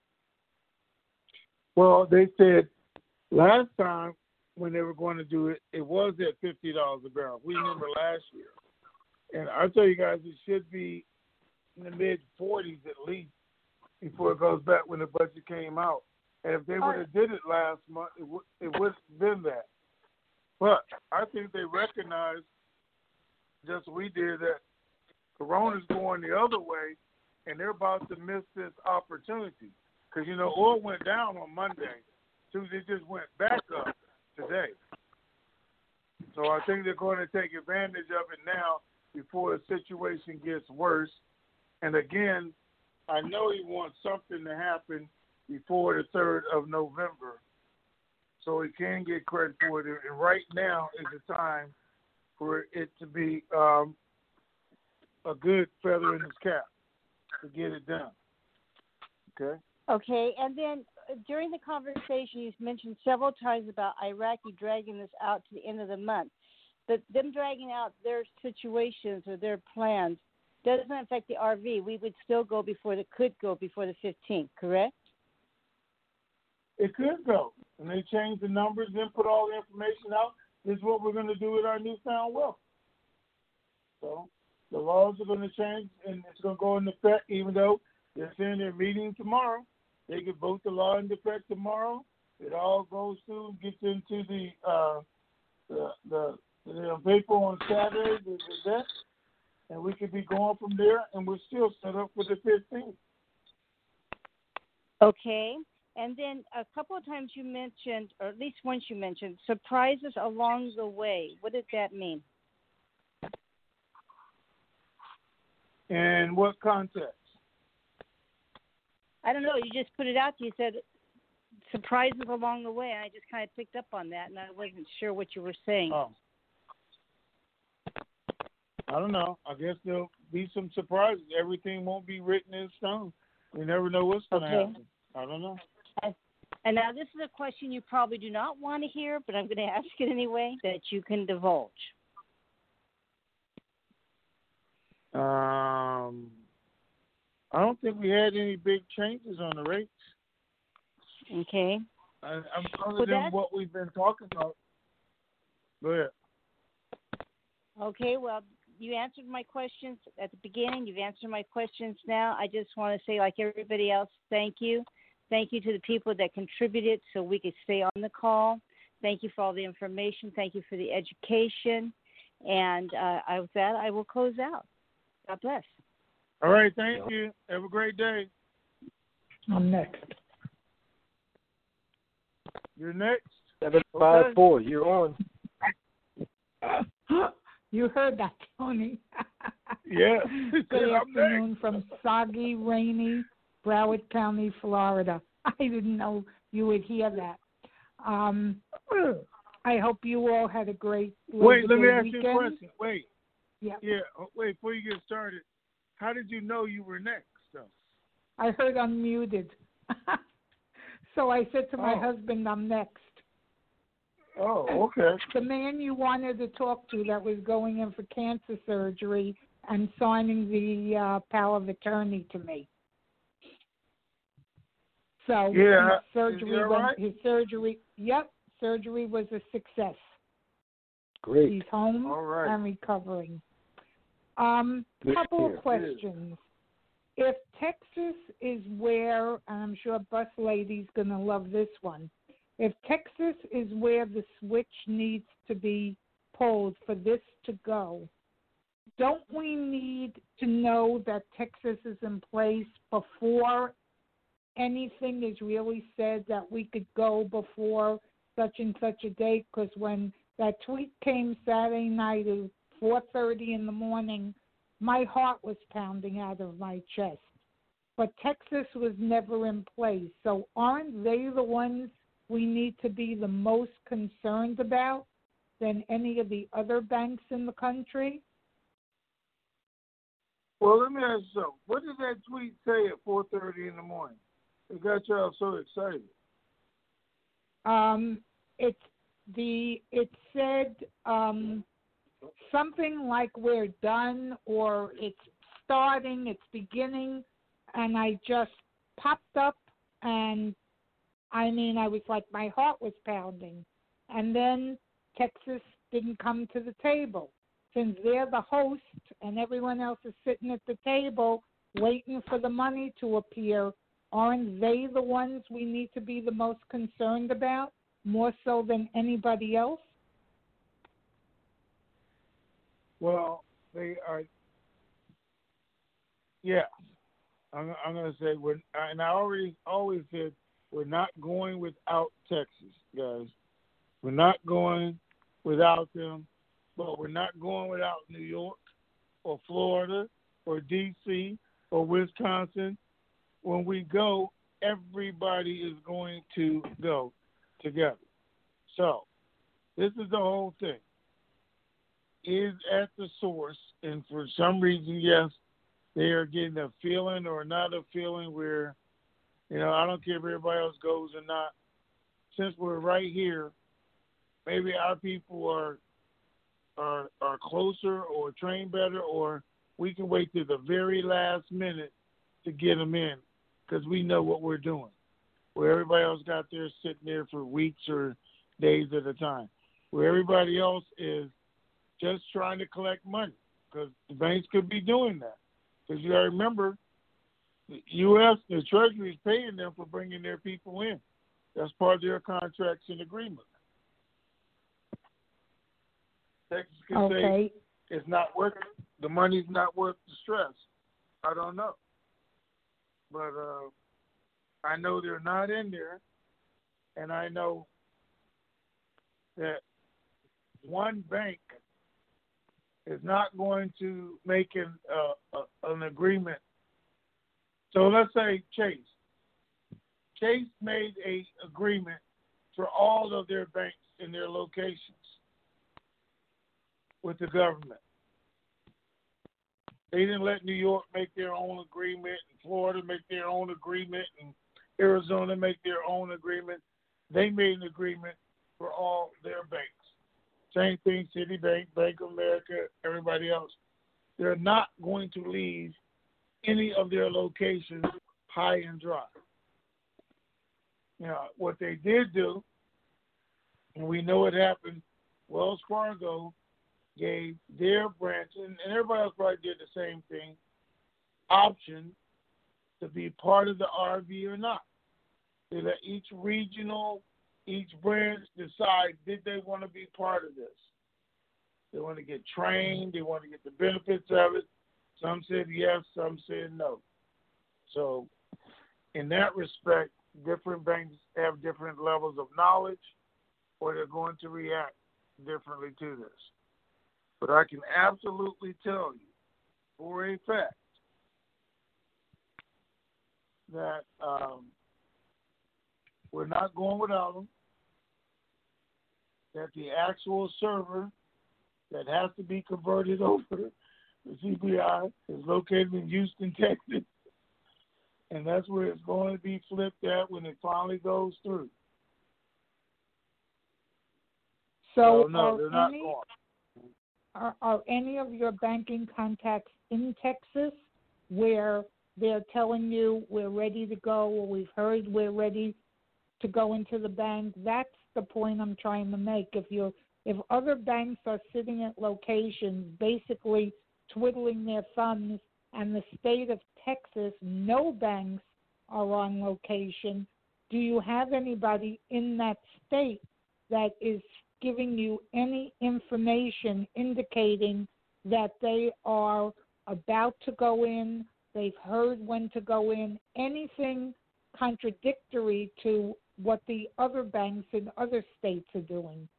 Well, they said last time when they were going to do it, it was at fifty dollars a barrel. We remember last year. And I tell you guys, it should be in the mid forties at least before it goes back when the budget came out. And if they would have did it last month, it would it would have been that. But I think they recognize, just as we did, that Corona's going the other way, and they're about to miss this opportunity. Because, you know, oil went down on Monday. Tuesday just went back up today. So I think they're going to take advantage of it now before the situation gets worse. And again, I know he wants something to happen before the third of November so he can get credit for it. And right now is the time for it to be um, a good feather in his cap to get it done. Okay? Okay, and then uh, during the conversation, you mentioned several times about Iraqi dragging this out to the end of the month. But them dragging out their situations or their plans doesn't affect the R V. We would still go before the could go before the fifteenth, correct? It could go. And they change the numbers, then put all the information out. This is what we're going to do with our newfound wealth. So the laws are going to change, and it's going to go into effect, even though they're saying they're meeting tomorrow. They could vote the law into effect tomorrow. It all goes through, gets into the uh, the, the, the paper on Saturday, the Gazette, and we could be going from there, and we're still set up for the fifteenth. Okay. And then a couple of times you mentioned, or at least once you mentioned, surprises along the way. What did that mean? In what context? I don't know. You just put it out. You said surprises along the way, and I just kind of picked up on that, and I wasn't sure what you were saying. Oh. I don't know. I guess there'll be some surprises. Everything won't be written in stone. We never know what's going to Okay. happen. I don't know. And, and now this is a question you probably do not want to hear, but I'm going to ask it anyway, that you can divulge. Um, I don't think we had any big changes on the rates. Okay. I, I'm other Well, than that's- what we've been talking about. Go ahead. Okay, well, you answered my questions at the beginning. You've answered my questions now. I just want to say, like everybody else, thank you. Thank you to the people that contributed so we could stay on the call. Thank you for all the information. Thank you for the education. And uh, I, with that, I will close out. God bless. All right, thank you. Have a great day. I'm next. You're next. Seven five four. You're on. You heard that, Tony. Yeah. Good I'm afternoon next. from soggy, rainy Broward County, Florida. I didn't know you would hear that. Um, I hope you all had a great Wait, let me Day ask weekend. you a question. Wait. Yeah. Yeah. oh, Wait, before you get started, how did you know you were next, though? I heard unmuted. So I said to my Oh. husband, I'm next. Oh, okay. The man you wanted to talk to that was going in for cancer surgery and signing the uh, power of attorney to me. So Yeah, his surgery, is that went, right? his surgery, yep, surgery was a success. Great. He's home All right. and recovering. Um, Good couple to of hear. questions. If Texas is where, and I'm sure Bus Lady's going to love this one, if Texas is where the switch needs to be pulled for this to go, don't we need to know that Texas is in place before anything is really said, that we could go before such and such a date? Because when that tweet came Saturday night at four thirty in the morning, my heart was pounding out of my chest. But Texas was never in place. So aren't they the ones we need to be the most concerned about than any of the other banks in the country? Well, let me ask you something. What did that tweet say at four thirty in the morning? It got y'all so excited. Um, it's the it said um, something like we're done or it's starting, it's beginning, and I just popped up and I mean I was like my heart was pounding, and then Texas didn't come to the table. Since they're the host and everyone else is sitting at the table waiting for the money to appear, aren't they the ones we need to be the most concerned about, more so than anybody else? Well, they are. Yeah, I'm, I'm going to say we're, and I already always said we're not going without Texas, guys. We're not going without them, but we're not going without New York or Florida or D C or Wisconsin. When we go, everybody is going to go together. So this is the whole thing. Is at the source, and for some reason, yes, they are getting a feeling or not a feeling where, you know, I don't care if everybody else goes or not. Since we're right here, maybe our people are are are closer or trained better, or we can wait to the very last minute to get them in because we know what we're doing. Where everybody else got there sitting there for weeks or days at a time. Where everybody else is just trying to collect money because the banks could be doing that. Because you got to remember, the U S, the Treasury is paying them for bringing their people in. That's part of their contracts and agreement. Texas can Okay. say it's not worth the money's not worth the stress. I don't know, but uh, I know they're not in there, and I know that one bank is not going to make an uh, uh, an agreement. So let's say Chase. Chase made a agreement for all of their banks in their locations with the government. They didn't let New York make their own agreement, and Florida make their own agreement, and Arizona make their own agreement. They made an agreement for all their banks. Same thing, Citibank, Bank of America, everybody else. They're not going to leave any of their locations high and dry. You know, what they did do, and we know it happened, Wells Fargo gave their branch, and, and everybody else probably did the same thing, option to be part of the R V or not. They let each regional, each branch decide, did they want to be part of this? They want to get trained, they want to get the benefits of it. Some said yes, some said no. So in that respect, different banks have different levels of knowledge, or they're going to react differently to this. But I can absolutely tell you for a fact that um, we're not going without them, that the actual server that has to be converted over to C B I is located in Houston, Texas. And that's where it's going to be flipped at when it finally goes through. So, so no, are they're not any, going. Are, are any of your banking contacts in Texas where they're telling you we're ready to go, or we've heard we're ready to go into the bank? That's the point I'm trying to make. If you're, if other banks are sitting at locations basically twiddling their thumbs, and the state of Texas, no banks are on location, do you have anybody in that state that is giving you any information indicating that they are about to go in, they've heard when to go in, anything contradictory to what the other banks in other states are doing?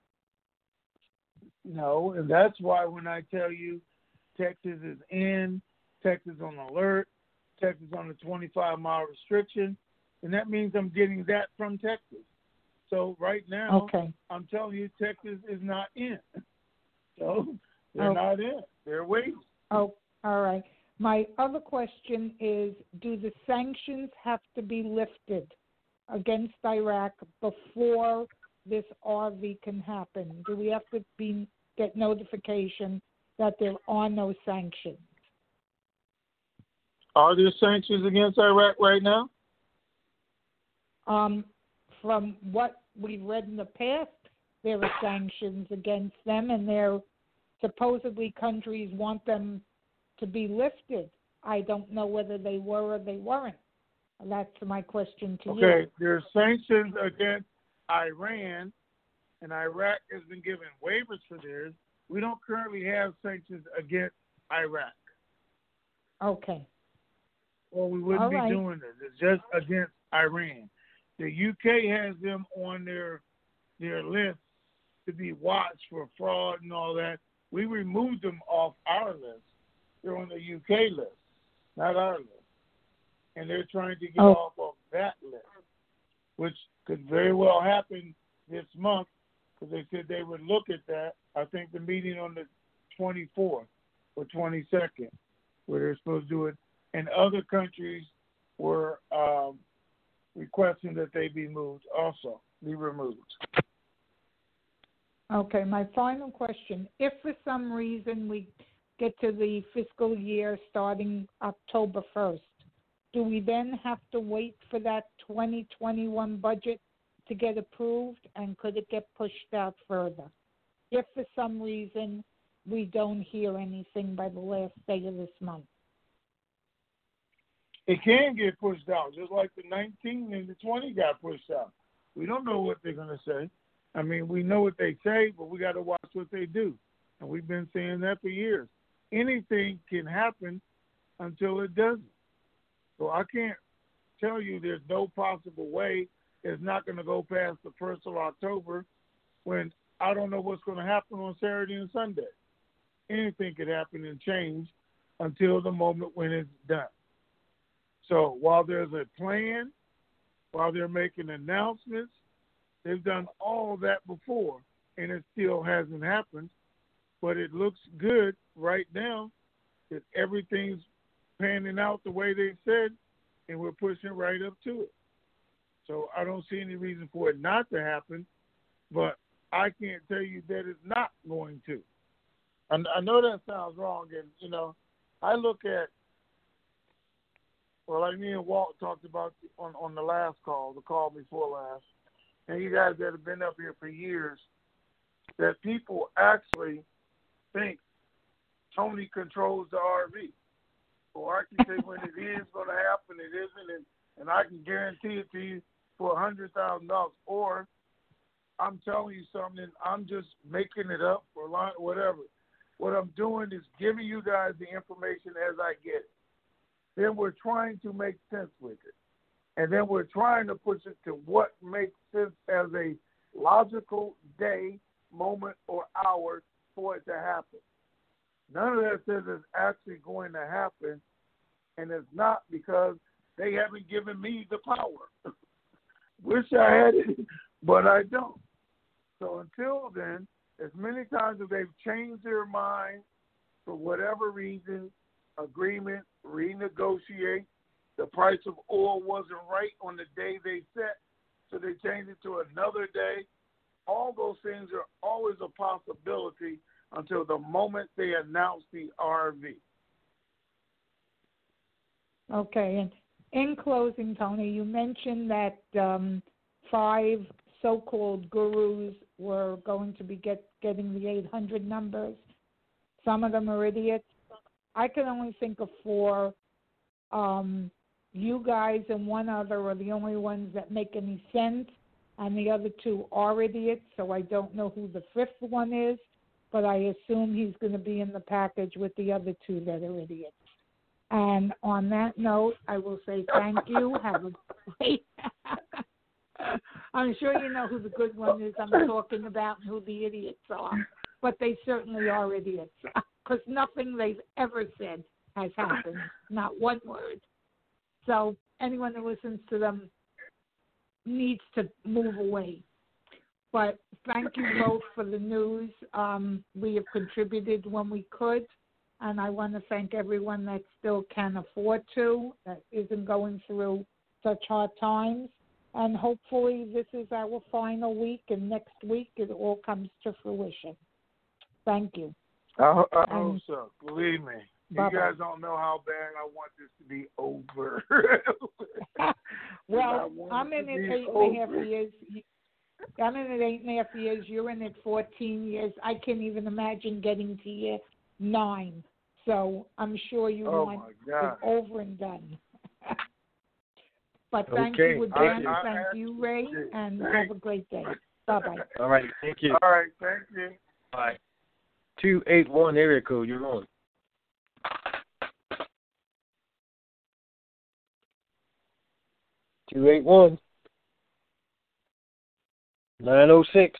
No, and that's why when I tell you Texas is in, Texas on alert, Texas on the twenty-five mile restriction, and that means I'm getting that from Texas. So right now, okay. I'm telling you, Texas is not in. So they're oh. not in. They're waiting. Oh, all right. My other question is, do the sanctions have to be lifted against Iraq before this R V can happen? Do we have to be get notification that there are no sanctions? Are there sanctions against Iraq right now? Um, from what we've read in the past, there are sanctions against them, and they're supposedly countries want them to be lifted. I don't know whether they were or they weren't. That's my question to you. Okay, there's sanctions against Iran, and Iraq has been given waivers for theirs. We don't currently have sanctions against Iraq. Okay. Or we wouldn't All be right. doing this. It's just against Iran. The U K has them on their their list to be watched for fraud and all that. We removed them off our list. They're on the U K list, not our list. And they're trying to get oh. off of that list, which could very well happen this month, because they said they would look at that. I think the meeting on the twenty-fourth or twenty-second, where they're supposed to do it. And other countries were um, requesting that they be moved also, be removed. Okay, my final question. If for some reason we get to the fiscal year starting October first, do we then have to wait for that twenty twenty-one budget to get approved, and could it get pushed out further? If for some reason we don't hear anything by the last day of this month. It can get pushed out, just like the nineteen and the twenty got pushed out. We don't know what they're going to say. I mean, we know what they say, but we got to watch what they do. And we've been saying that for years. Anything can happen until it doesn't. So I can't tell you there's no possible way it's not going to go past the first of October, when I don't know what's going to happen on Saturday and Sunday. Anything could happen and change until the moment when it's done. So while there's a plan, while they're making announcements, they've done all that before, and it still hasn't happened. But it looks good right now that everything's panning out the way they said, and we're pushing right up to it. So I don't see any reason for it not to happen, but I can't tell you that it's not going to. And I know that sounds wrong, and, you know, I look at, well, like me and Walt talked about on, on the last call, the call before last, and you guys that have been up here for years, that people actually think Tony controls the R V. Or I can say when it is going to happen, it isn't, and, and I can guarantee it to you for one hundred thousand dollars. Or I'm telling you something, I'm just making it up or whatever. What I'm doing is giving you guys the information as I get it. Then we're trying to make sense with it. And then we're trying to push it to what makes sense as a logical day, moment, or hour for it to happen. None of that says it's actually going to happen, and it's not because they haven't given me the power. Wish I had it, but I don't. So until then, as many times as they've changed their mind for whatever reason, agreement, renegotiate, the price of oil wasn't right on the day they set, so they changed it to another day. All those things are always a possibility until the moment they announce the R V. Okay, and in closing, Tony, you mentioned that um, five so-called gurus were going to be get, getting the eight hundred numbers. Some of them are idiots. I can only think of four. Um, you guys and one other are the only ones that make any sense, and the other two are idiots, so I don't know who the fifth one is, but I assume he's going to be in the package with the other two that are idiots. And on that note, I will say thank you. Have a great I'm sure you know who the good one is I'm talking about and who the idiots are, but they certainly are idiots because nothing they've ever said has happened, not one word. So anyone who listens to them needs to move away. But thank you both for the news. Um, we have contributed when we could, and I want to thank everyone that still can afford to, that isn't going through such hard times. And hopefully this is our final week, and next week it all comes to fruition. Thank you. I, I hope Um, so. Believe me. bye-bye. You guys don't know how bad I want this to be over. Well, I want I'm it in to it be eight and a half over. years. I'm in it eight and a half years. You're in it fourteen years. I can't even imagine getting to year nine. So I'm sure you Oh, want my God. it over and done. But thank Okay. you Thank again. you. Thank you, Ray, and Thank- have a great day. Bye-bye. All right. Thank you. All right, thank you. Bye. two eight one area code, you're on. two eight one nine oh six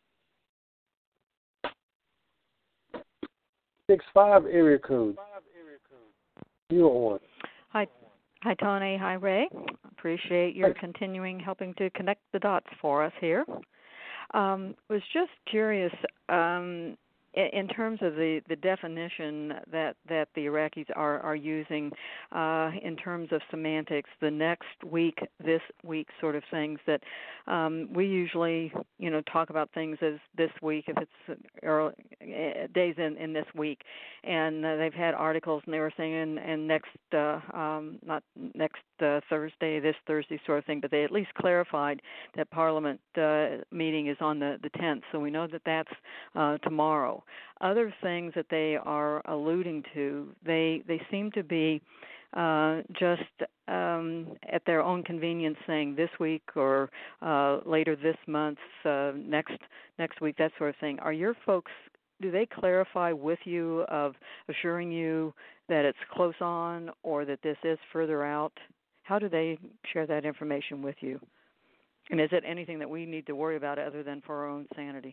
six five area code. You're on. Hi, hi Tony. Hi Ray. Appreciate your Hi. continuing helping to connect the dots for us here. Um, was just curious. Um, in terms of the, the definition that, that the Iraqis are, are using uh, in terms of semantics, the next week, this week sort of things that um, we usually, you know, talk about things as this week if it's early, days in, in this week. And uh, they've had articles and they were saying and, and next, uh, um, not next uh, Thursday, this Thursday sort of thing, but they at least clarified that Parliament uh, meeting is on the, the tenth, so we know that that's uh, tomorrow. Other things that they are alluding to, they they seem to be uh, just um, at their own convenience saying this week or uh, later this month, uh, next next week, that sort of thing. Are your folks, do they clarify with you of assuring you that it's close on or that this is further out? How do they share that information with you? And is it anything that we need to worry about other than for our own sanity?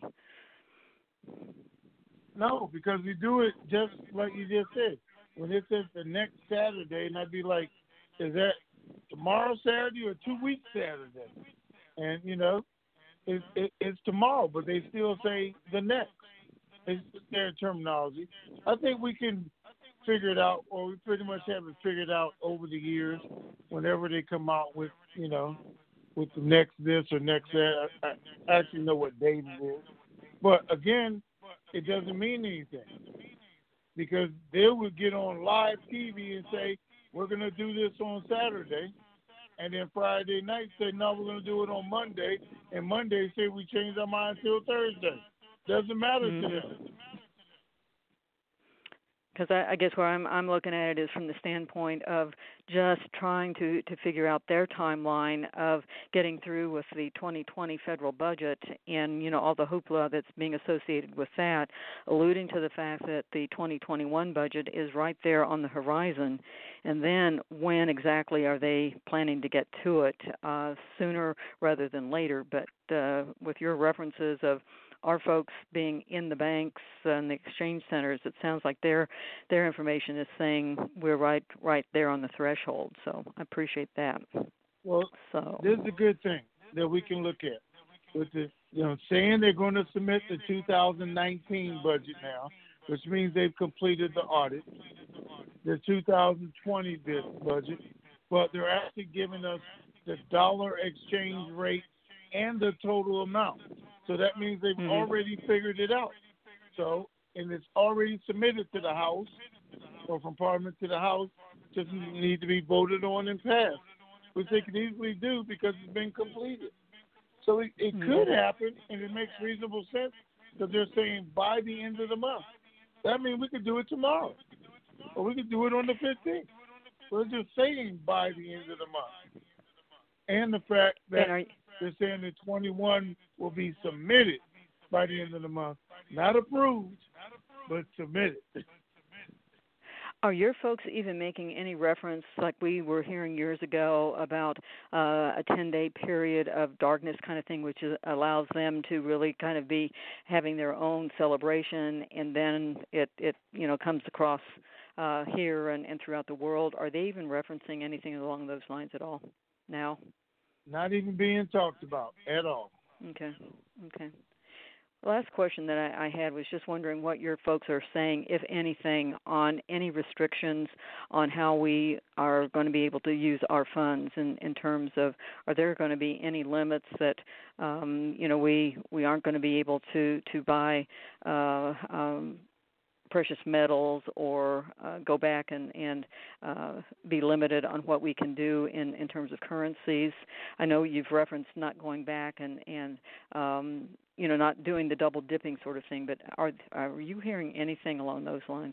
No, because we do it just like you just said. When it says the next Saturday, and I'd be like, is that tomorrow Saturday or two weeks Saturday? And, you know, it, it, it's tomorrow, but they still say the next. It's their terminology. I think we can figure it out, or we pretty much have it figured out over the years whenever they come out with, you know, with the next this or next that. I, I actually know what date it is. But, again, it doesn't mean anything because they would get on live T V and say, we're going to do this on Saturday, and then Friday night say, no, we're going to do it on Monday, and Monday say we change our mind till Thursday. Doesn't matter Mm-hmm. to them. Because I, I guess where I'm I'm looking at it is from the standpoint of just trying to, to figure out their timeline of getting through with the twenty twenty federal budget and, you know, all the hoopla that's being associated with that, alluding to the fact that the twenty twenty-one budget is right there on the horizon. And then when exactly are they planning to get to it, uh, sooner rather than later? But uh, with your references of our folks being in the banks and the exchange centers, it sounds like their their information is saying we're right right there on the threshold. So I appreciate that. Well, so this is a good thing that we can look at. With the, you know, saying they're going to submit the two thousand nineteen budget now, which means they've completed the audit. The two thousand twenty budget, but they're actually giving us the dollar exchange rate and the total amount. So that means they've Mhm. already figured it out. So, and it's already submitted to the House or from Parliament to the House, just need to be voted on and passed, which they can easily do because it's been completed. So it, it Mhm. could happen, and it makes reasonable sense because they're saying by the end of the month. That means we could do it tomorrow, or we could do it on the fifteenth. We're just saying by the end of the month. And the fact that And are you- they're saying that twenty-one will be submitted by the end of the month. Not approved, but submitted. Are your folks even making any reference, like we were hearing years ago, about uh, a ten-day period of darkness kind of thing, which is, allows them to really kind of be having their own celebration, and then it, it you know, comes across uh, here and, and throughout the world? Are they even referencing anything along those lines at all now? Not even being talked about at all. Okay, okay. Last question that I, I had was just wondering what your folks are saying, if anything, on any restrictions on how we are going to be able to use our funds in, in terms of, are there going to be any limits that, um, you know, we, we aren't going to be able to, to buy uh, um, precious metals or uh, go back and, and uh, be limited on what we can do in, in terms of currencies? I know you've referenced not going back and, and um, you know, not doing the double dipping sort of thing, but are are you hearing anything along those lines?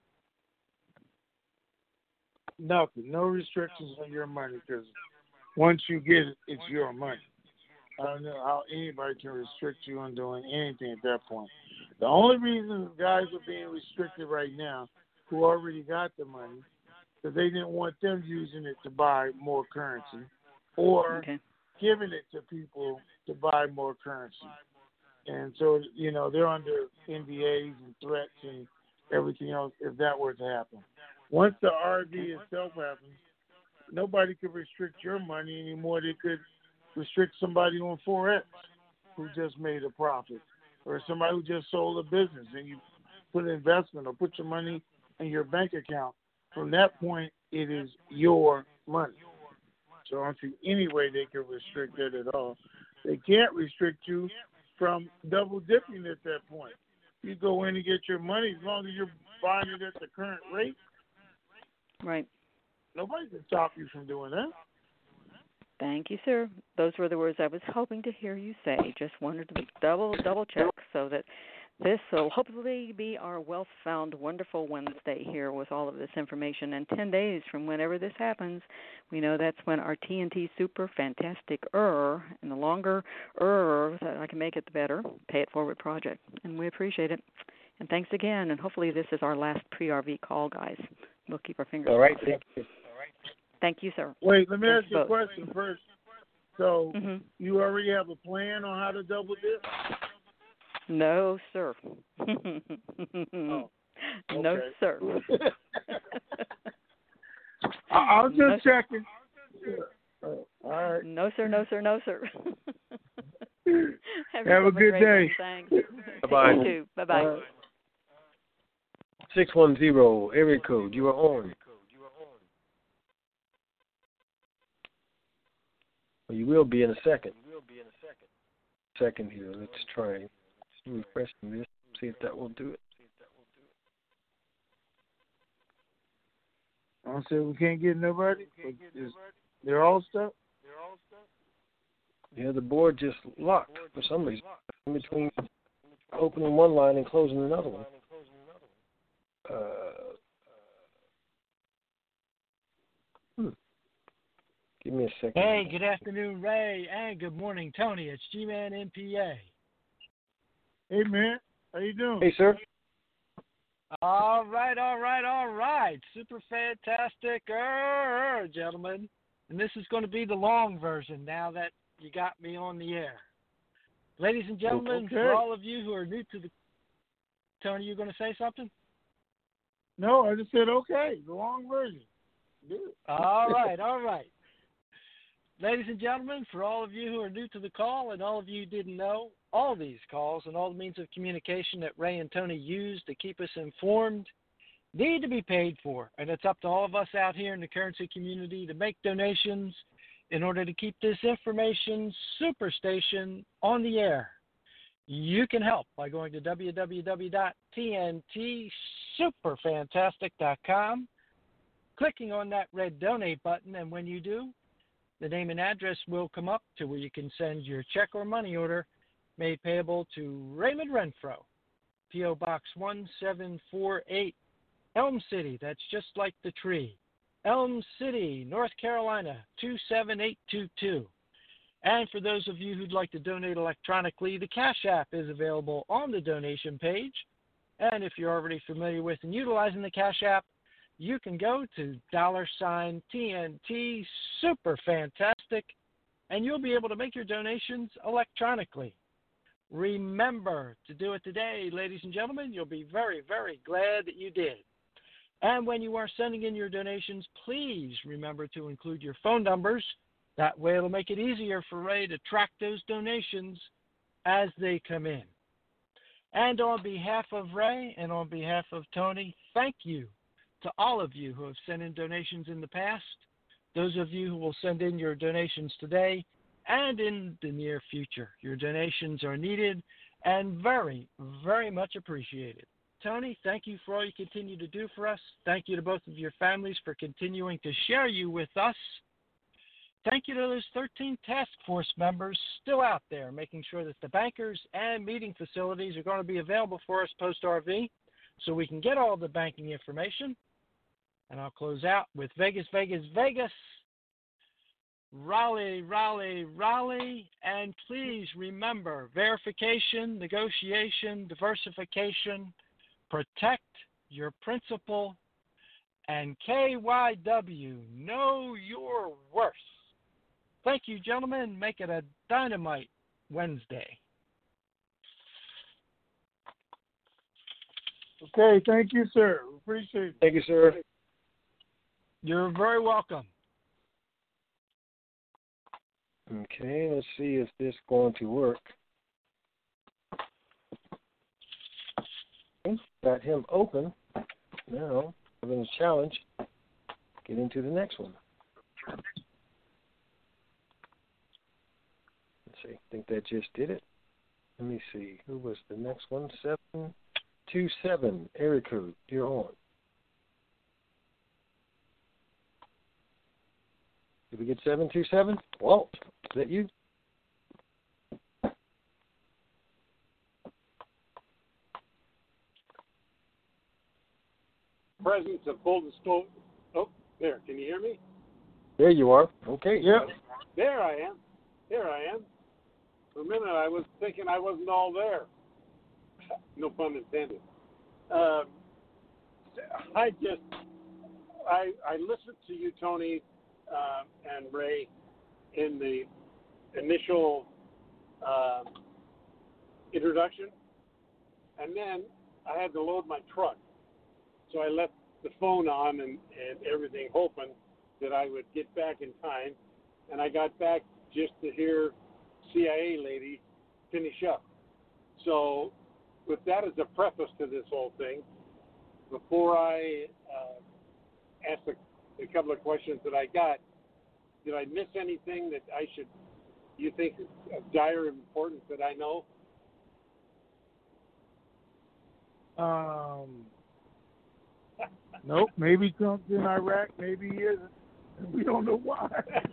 Nothing. No restrictions on your money because once you get it, it's your money. I don't know how anybody can restrict you on doing anything at that point. The only reason guys are being restricted right now who already got the money because they didn't want them using it to buy more currency or Okay. giving it to people to buy more currency. And so, you know, they're under N D As and threats and everything else if that were to happen. Once the R V itself happens, nobody could restrict your money anymore. They could restrict somebody on Forex who just made a profit or somebody who just sold a business and you put an investment or put your money in your bank account. From that point, it is your money. So I don't see any way they can restrict it at all. They can't restrict you from double dipping at that point. You go in and get your money as long as you're buying it at the current rate. Right. Nobody can stop you from doing that. Thank you, sir. Those were the words I was hoping to hear you say. Just wanted to double double check so that this will hopefully be our Wealth Found Wonderful Wednesday here with all of this information. And ten days from whenever this happens, we know that's when our T N T Super Fantastic Er, and the longer Er that I can make it, the better, Pay It Forward project. And we appreciate it. And thanks again. And hopefully this is our last pre-R V call, guys. We'll keep our fingers All right. crossed. Thank you. Thank you, sir. Wait, let me Thanks ask you a both. question first. So Mm-hmm. you already have a plan on how to double dip? No, sir. Oh, No, okay. sir. I, I was just No, checking. Uh, all right. No, sir, no, sir, no, sir. Have, Have a good great day. one. Thanks. Bye-bye. You too. Bye-bye. Uh, six one zero, area code. You are on. Well, you will be in a second. Second here. Let's try refreshing this. See if that will do it. I said we can't get nobody. Is, they're all stuck. Yeah, the board just locked for some reason in between opening one line and closing another one. Uh, hmm. Give me a second. Hey, good afternoon, Ray, and good morning, Tony. It's G-Man M P A. Hey man, how you doing? Hey, sir. All right, all right, all right. Super fantastic, er, gentlemen. And this is going to be the long version now that you got me on the air. Ladies and gentlemen, Okay. for all of you who are new to the... Tony, you going to say something? No, I just said okay. The long version. Good. All right, all right. Ladies and gentlemen, for all of you who are new to the call and all of you who didn't know, all these calls and all the means of communication that Ray and Tony use to keep us informed need to be paid for. And it's up to all of us out here in the currency community to make donations in order to keep this information superstation on the air. You can help by going to w w w dot t n t super fantastic dot com, clicking on that red donate button, and when you do, the name and address will come up to where you can send your check or money order made payable to Raymond Renfro, P O. Box one seven four eight, Elm City, that's just like the tree, Elm City, North Carolina, two seven eight two two. And for those of you who'd like to donate electronically, the Cash App is available on the donation page. And if you're already familiar with and utilizing the Cash App, you can go to dollar sign T N T Super Fantastic, and you'll be able to make your donations electronically. Remember to do it today, ladies and gentlemen. You'll be very, very glad that you did. And when you are sending in your donations, please remember to include your phone numbers. That way it'll make it easier for Ray to track those donations as they come in. And on behalf of Ray and on behalf of Tony, thank you to all of you who have sent in donations in the past, those of you who will send in your donations today and in the near future. Your donations are needed and very, very much appreciated. Tony, thank you for all you continue to do for us. Thank you to both of your families for continuing to share you with us. Thank you to those thirteen task force members still out there, making sure that the bankers and meeting facilities are going to be available for us post-R V so we can get all the banking information. And I'll close out with Vegas, Vegas, Vegas, Raleigh, Raleigh, Raleigh. And please remember, verification, negotiation, diversification, protect your principal, and K Y W, know your worth. Thank you, gentlemen. Make it a dynamite Wednesday. Okay, thank you, sir. Appreciate it. Thank you, sir. You're very welcome. Okay, let's see if this is going to work. Got him open. Now, having a challenge. Get into the next one. Let's see. I think that just did it. Let me see. Who was the next one? Seven two seven. Area code. You're on. Did we get seven two seven? Walt, is that you? Presence of full disclosure. Oh, there. Can you hear me? There you are. Okay. Yep. There I am. There I am. For a minute, I was thinking I wasn't all there. No pun intended. Um, I just, I, I listened to you, Tony, uh, and Ray, in the initial uh, introduction, and then I had to load my truck. So I left the phone on and, and everything, hoping that I would get back in time. And I got back just to hear C I A lady finish up. So with that as a preface to this whole thing, before I uh, ask a, a couple of questions that I got, did I miss anything that I should, you think, of dire importance that I know? Um... Nope, maybe Trump's in Iraq, maybe he isn't. We don't know why.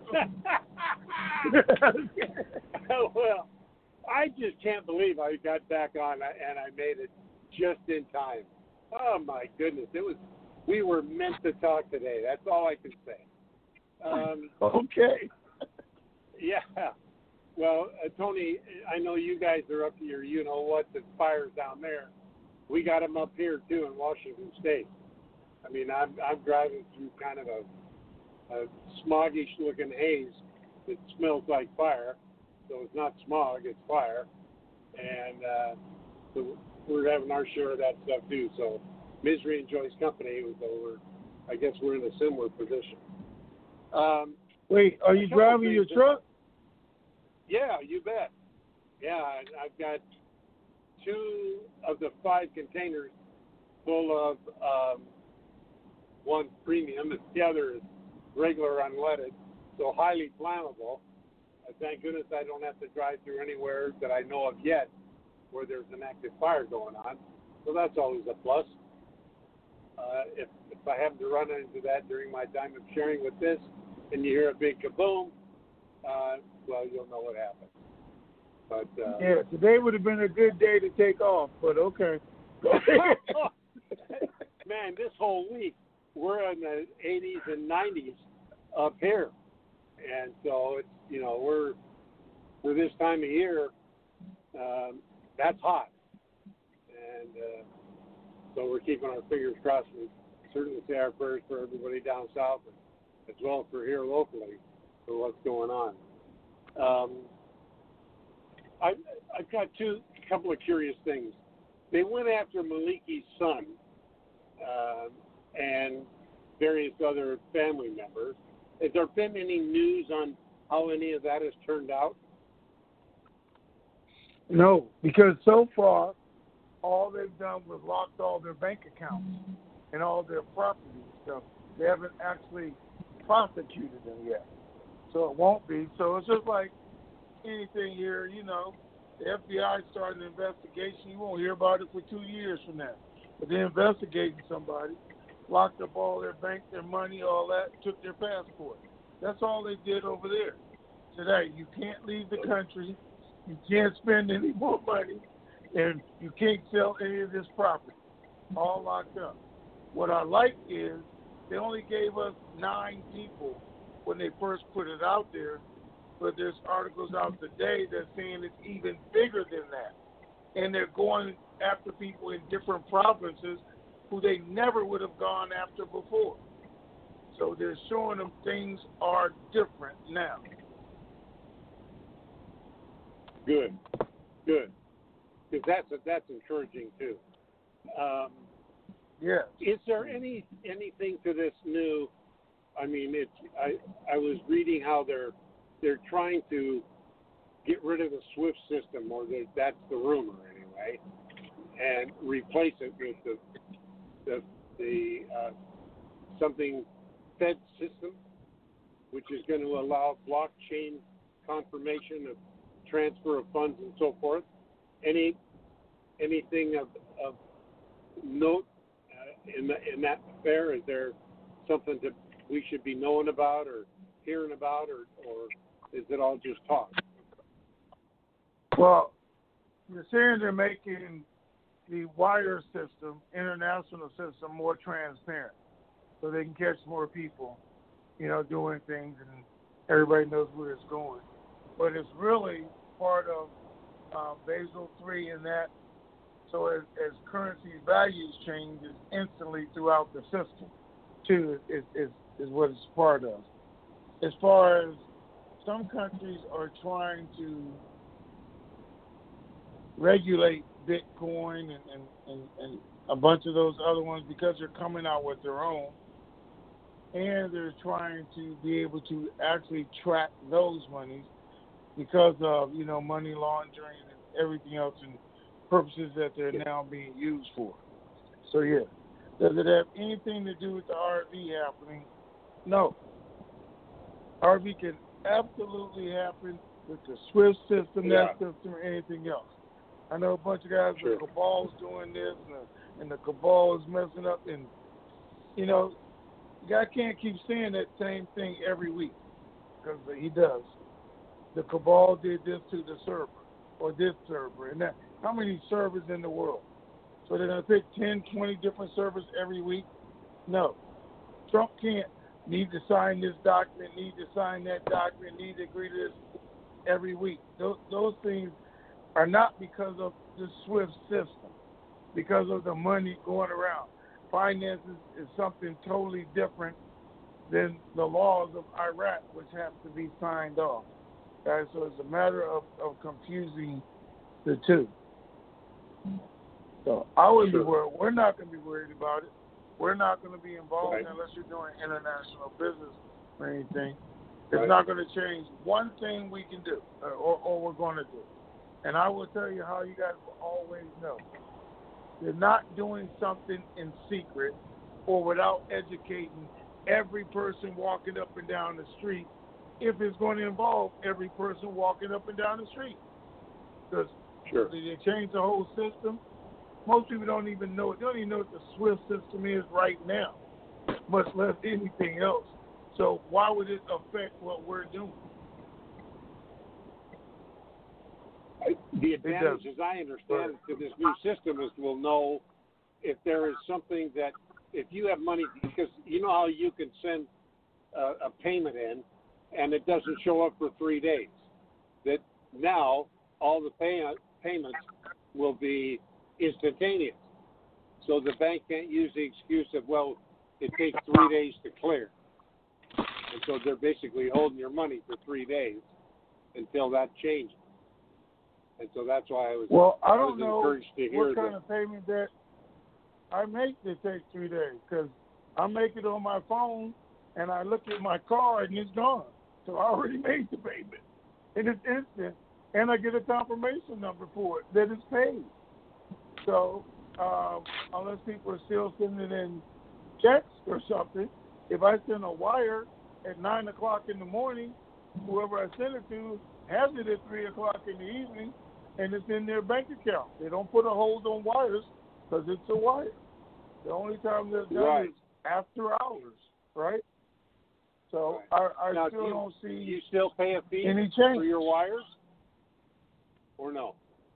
Well, I just can't believe I got back on and I made it just in time. Oh my goodness, it was. We were meant to talk today. That's all I can say. Um, okay. Yeah. Well, uh, Tony, I know you guys are up here. You know what? The fires down there. We got them up here too in Washington State. I mean, I'm I'm driving through kind of a, a smoggish-looking haze that smells like fire. So it's not smog, it's fire. And uh, so we're having our share of that stuff too. So misery enjoys company. So we're, I guess we're in a similar position. Um, Wait, are you driving your truck? Yeah, you bet. Yeah, I, I've got two of the five containers full of um, One's premium, and the other is regular unleaded, so highly flammable. Uh, thank goodness I don't have to drive through anywhere that I know of yet where there's an active fire going on. So that's always a plus. Uh, if, if I happen to run into that during my time of sharing with this, and you hear a big kaboom, uh, well, you'll know what happened. But uh, yeah, today would have been a good day to take off, but okay. Man, this whole week we're in the eighties and nineties up here, and so it's you know we're for this time of year, um, that's hot, and uh, so we're keeping our fingers crossed. We certainly say our prayers for everybody down south, and as well for here locally for what's going on. Um, I, I've got two a couple of curious things. They went after Maliki's son uh, and various other family members. Has there been any news on how any of that has turned out? No, because so far, all they've done was locked all their bank accounts and all their property and stuff. They haven't actually prosecuted them yet. So it won't be. So it's just like anything here, you know, the F B I started an investigation. You won't hear about it for two years from now. But they're investigating somebody, locked up all their bank, their money, all that, took their passport. That's all they did over there. Today, you can't leave the country. You can't spend any more money. And you can't sell any of this property. All locked up. What I like is they only gave us nine people when they first put it out there. But there's articles out today that saying it's even bigger than that. And they're going after people in different provinces who they never would have gone after before. So they're showing them things are different now. Good, good. Because that's, that's encouraging, too. Um, yeah. Is there any anything to this new, I mean, it's, I, I was reading how they're They're trying to get rid of the SWIFT system, or the, that's the rumor anyway, and replace it with the the, the uh, something Fed system, which is going to allow blockchain confirmation of transfer of funds and so forth. Any anything of, of note uh, in the, in that affair? Is there something that we should be knowing about or hearing about, or, or is it all just talk? Well, you're saying they're making the wire system, international system, more transparent so they can catch more people, you know, doing things and everybody knows where it's going. But it's really part of uh, Basel three in that, so as, as currency values change, it's instantly throughout the system, too, is, is, is what it's part of. As far as some countries are trying to regulate Bitcoin and, and, and, and a bunch of those other ones because they're coming out with their own, and they're trying to be able to actually track those monies because of, you know, money laundering and everything else and purposes that they're now being used for. So, yeah. Does it have anything to do with the R V happening? No. R V can absolutely happen with the SWIFT system, yeah. that system, or anything else. I know a bunch of guys sure. with the cabal's doing this, and the, and the cabal is messing up. And, you know, the guy can't keep saying that same thing every week because he does. The cabal did this to the server or this server. And that. How many servers in the world? So they're going to pick ten, twenty different servers every week? No. Trump can't need to sign this document, need to sign that document, need to agree to this every week. Those, those things are not because of the SWIFT system, because of the money going around. Finances is something totally different than the laws of Iraq, which have to be signed off. Okay? So it's a matter of, of confusing the two. So I wouldn't sure. be worried. We're not going to be worried about it. We're not going to be involved right. unless you're doing international business or anything. It's right. not going to change one thing we can do or, or, or we're going to do. And I will tell you how you guys will always know. They're not doing something in secret. or without educating every person walking up and down the street if it's going to involve every person walking up and down the street. Because sure. they change the whole system. Most people don't even know it. They don't even know what the SWIFT system is right now, much less anything else. So why would it affect what we're doing? The advantage, as I understand it, to this new system is we'll know if there is something that, if you have money, because you know how you can send a, a payment in and it doesn't show up for three days. That now all the pay, payments will be instantaneous. So the bank can't use the excuse of, well, it takes three days to clear. And so they're basically holding your money for three days until that changes. And so that's why I was, well, I I don't was know encouraged to hear what kind that. of payment that I make that takes three days, because I make it on my phone and I look at my card and it's gone. So I already made the payment and it's instant, and I get a confirmation number for it that it's paid. So um, unless people are still sending in checks or something, if I send a wire at nine o'clock in the morning, whoever I send it to has it at three o'clock in the evening, and it's in their bank account. They don't put a hold on wires because it's a wire. The only time they're done Right. is after hours, right? So right. I, I now, still do you, don't see you still pay a fee any change for your wires, or no?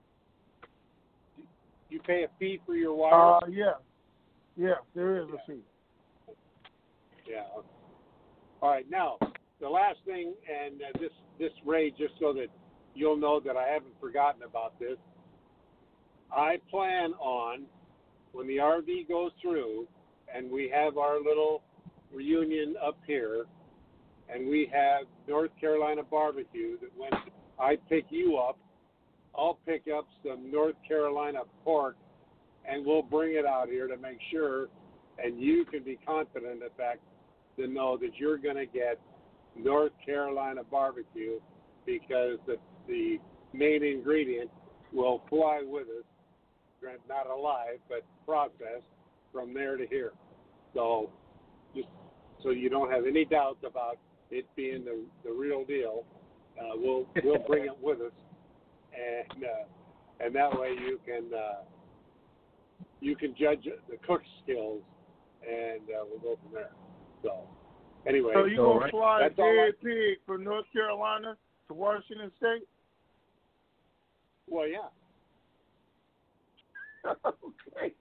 You pay a fee for your wires? Uh, yeah. Yeah, there is yeah. a fee. Yeah. All right. Now, the last thing, and uh, this, this, Ray, just so that you'll know that I haven't forgotten about this, I plan on, when the R V goes through and we have our little reunion up here and we have North Carolina barbecue, that when I pick you up, I'll pick up some North Carolina pork and we'll bring it out here to make sure, and you can be confident, in fact, to know that you're going to get North Carolina barbecue, because the, the main ingredient will fly with us, not alive, but processed from there to here. So just so you don't have any doubts about it being the, the real deal, uh, we'll we'll bring it with us, and uh, and that way you can uh, you can judge the cook skills, and uh, we'll go from there. So anyway, so you gonna right. fly That's all dead I... pig from North Carolina to Washington State? Well, yeah. Okay.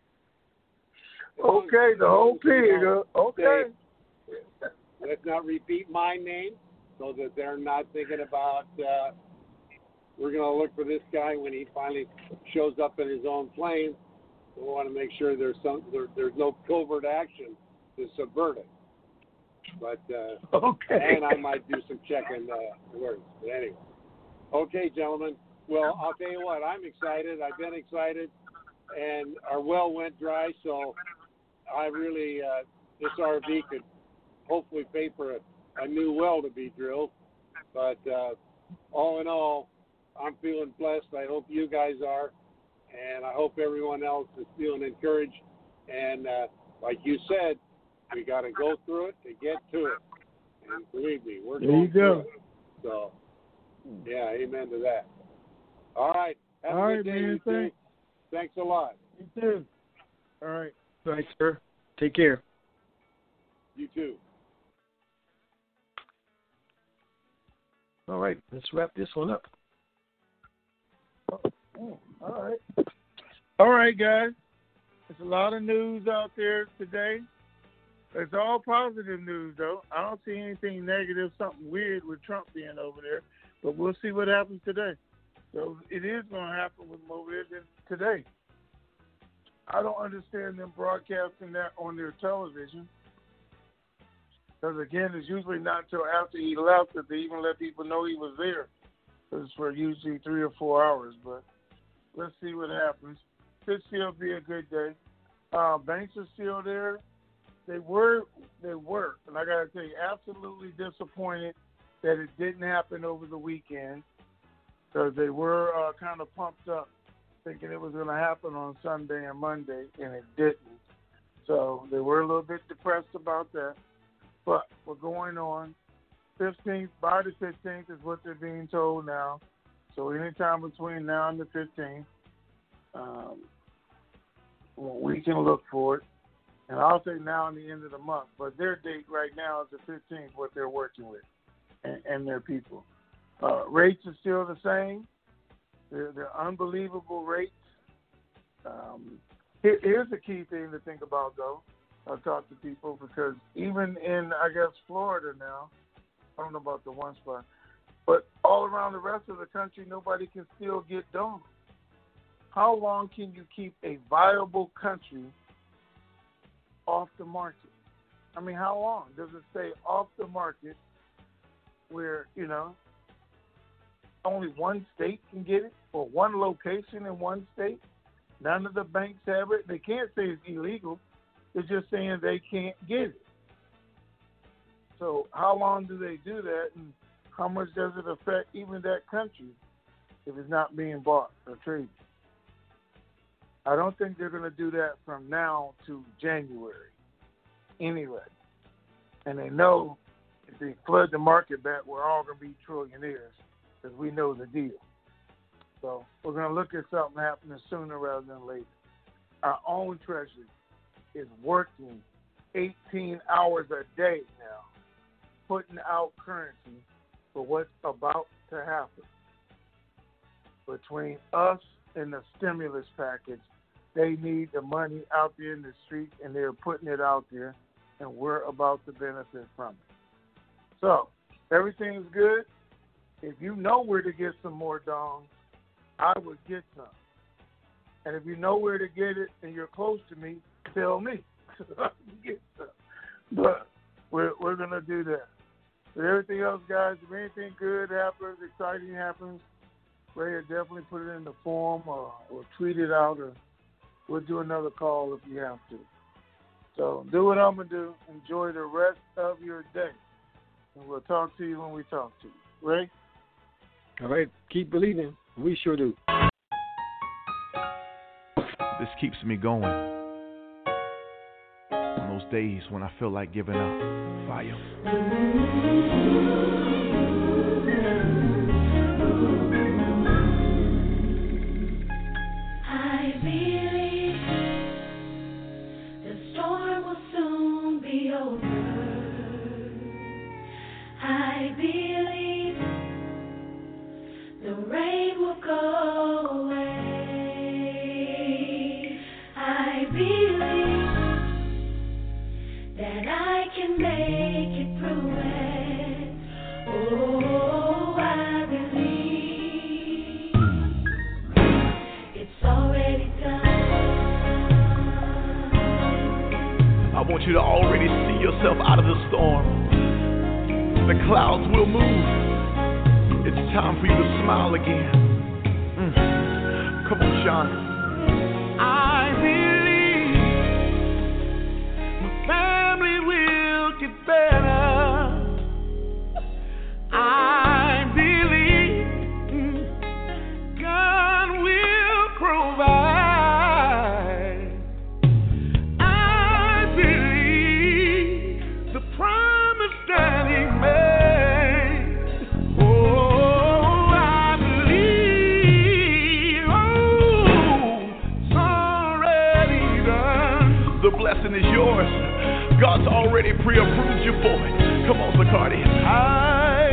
Okay, the whole pig. Uh, okay. Let's not repeat my name, so that they're not thinking about uh, we're going to look for this guy when he finally shows up in his own plane. We want to make sure there's some there, there's no covert action to subvert it. But uh, okay. And I might do some checking uh, words. But anyway, okay, gentlemen. Well, I'll tell you what. I'm excited. I've been excited, and our well went dry, so I really uh, this R V could hopefully pay for a, a new well to be drilled. But uh, all in all, I'm feeling blessed. I hope you guys are, and I hope everyone else is feeling encouraged. And uh, like you said, we got to go through it to get to it. And believe me, we're there going you through go. it. So, yeah, amen to that. All right. Have all a right, good day, man. you Thanks. two. Thanks a lot. You too. All right. Thanks, sir. Take care. You too. All right, let's wrap this one up. Oh, all right. All right, guys. There's a lot of news out there today. It's all positive news, though. I don't see anything negative, something weird with Trump being over there. But we'll see what happens today. So it is going to happen with him over there today. I don't understand them broadcasting that on their television. Because, again, it's usually not until after he left that they even let people know he was there. It's for usually three or four hours. But let's see what happens. Could still be a good day. Uh, banks are still there. They were, they were, and I got to tell you, absolutely disappointed that it didn't happen over the weekend, because they were uh, kind of pumped up, thinking it was going to happen on Sunday and Monday, and it didn't. So they were a little bit depressed about that. But we're going on. fifteenth, by the fifteenth is what they're being told now. So anytime between now and the fifteenth, um, we can look for it. And I'll say now and the end of the month. But their date right now is the fifteenth, what they're working with, and, and their people. Uh, rates are still the same. They're, they're unbelievable rates. Um, here, here's the key thing to think about, though. I'll talk to people because even in, I guess, Florida now, I don't know about the one spot, but all around the rest of the country, nobody can still get done. How long can you keep a viable country off the market? I mean, how long does it stay off the market where, you know, only one state can get it or one location in one state? None of the banks have it. They can't say it's illegal. They're just saying they can't get it. So how long do they do that, and how much does it affect even that country if it's not being bought or traded? I don't think they're going to do that from now to January anyway. And they know if they flood the market back, we're all going to be trillionaires because we know the deal. So we're going to look at something happening sooner rather than later. Our own treasury is working eighteen hours a day now, putting out currency for what's about to happen. Between us and the stimulus package, they need the money out there in the street, and they're putting it out there, and we're about to benefit from it. So everything's good. If you know where to get some more dongs, I would get some. And if you know where to get it and you're close to me, tell me. Get some. But we're, we're going to do that. But everything else, guys, if anything good happens, exciting happens, Ray will definitely put it in the form or, or tweet it out, or we'll do another call if you have to. So do what I'm going to do. Enjoy the rest of your day. And we'll talk to you when we talk to you. Ray? All right. Keep believing. We sure do. This keeps me going on those days when I feel like giving up. Fire. I believe the storm will soon be over. I believe the rain will go away. I believe that I can make it through it. Oh, I believe it's already done. I want you to already see yourself out of the storm. The clouds will move. It's time for you to smile again. Mm. Come on, Sean. I believe my family will get better. I believe mm, God will provide. I believe the promise that He made. Oh, I believe. Oh, it's already done. The blessing is yours. God's already pre-approved you for it. Come on, Zacardi. I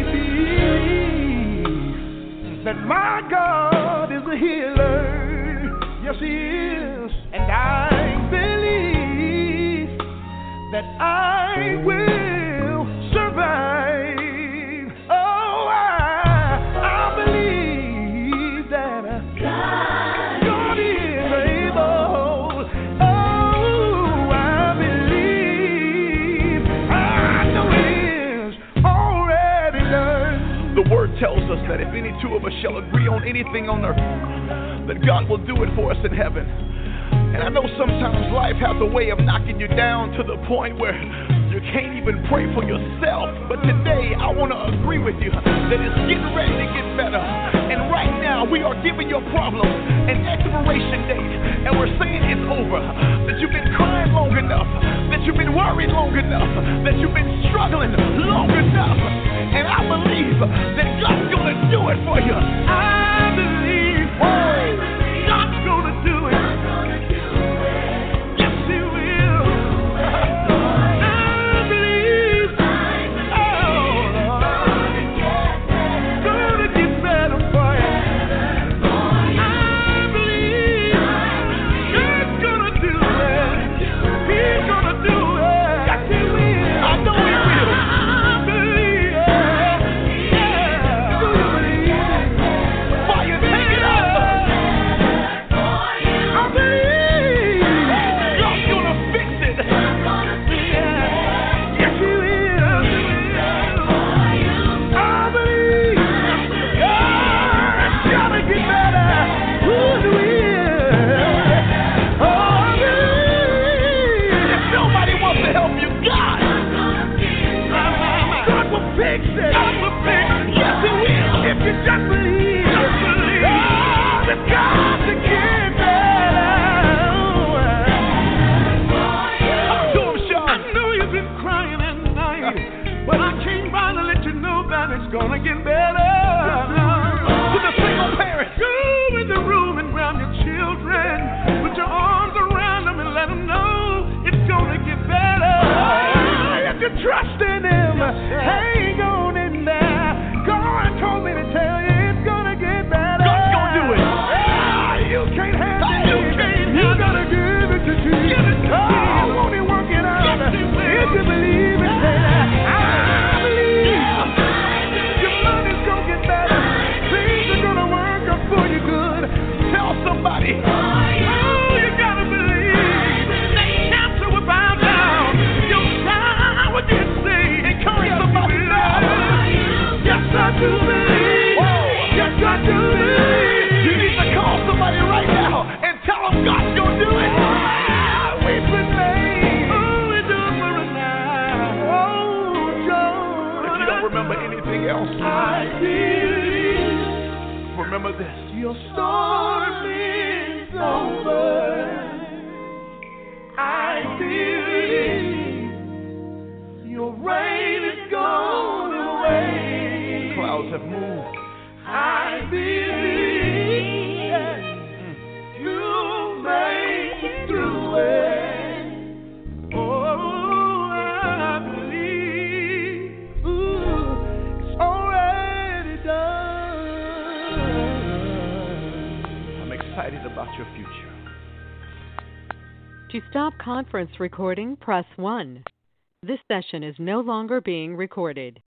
believe that my God is a healer. Yes, He is. And I believe that I will survive. Oh, I, I believe that God, God is able. Oh, I believe. I know it is already done. The word tells us that if any two of us shall agree on anything on earth, that God will do it for us in heaven. And I know sometimes life has a way of knocking you down to the point where you can't even pray for yourself. But today I want to agree with you that it's getting ready to get better. And right now we are giving your problem an expiration date. And we're saying it's over. That you've been crying long enough, that you've been struggling long enough, and I believe that God's gonna do it for you. I believe God's gonna do it. Yes, He will. I believe. Oh, gonna get better for you. I believe God's gonna do it. He's gonna do it. Yes, He will. I know He will. I believe. Yeah. Do you believe it? While you take it up, I believe God's gonna fix it. Yeah. Yes, He will. I believe God's gonna get better. Ooh, He will. Oh, I believe. If nobody wants to help you, God, God will fix it. God will fix it. Yes, He will. If you just believe, just believe. Oh, that God to get better. Talk to him, Sean. I know you've been crying at night, but I came by to let you know that it's gonna get better. To the single parents, go in the room and grab your children, put your arms around them and let them know it's gonna get better. If you trust in Him, hang on in there. God told me to tell you it's gonna get better. God's gonna do it. Ah, you can't handle it. You can't. You gotta give it to Jesus. Give it to oh, won't He work it out? Yes, He will. If you believe it, say, I believe. Your money's gonna get better. Things are gonna work out for you good. Tell somebody. Oh, you gotta believe. That cancer will bow down. Your child will get saved. Encourage somebody now. Yes, I do believe. Yes, I do believe. You need to call somebody right now and tell them God's gonna do it. Ah, we've been made. Oh, we do it for a night. Oh, John. If you don't remember anything else, I believe. Remember this. Your storm is over. I believe. Your rain is gone away. Clouds have moved. I believe you'll make it through it. Oh, I believe. Ooh, it's already done. I'm excited about your future. To stop conference recording, press one. This session is no longer being recorded.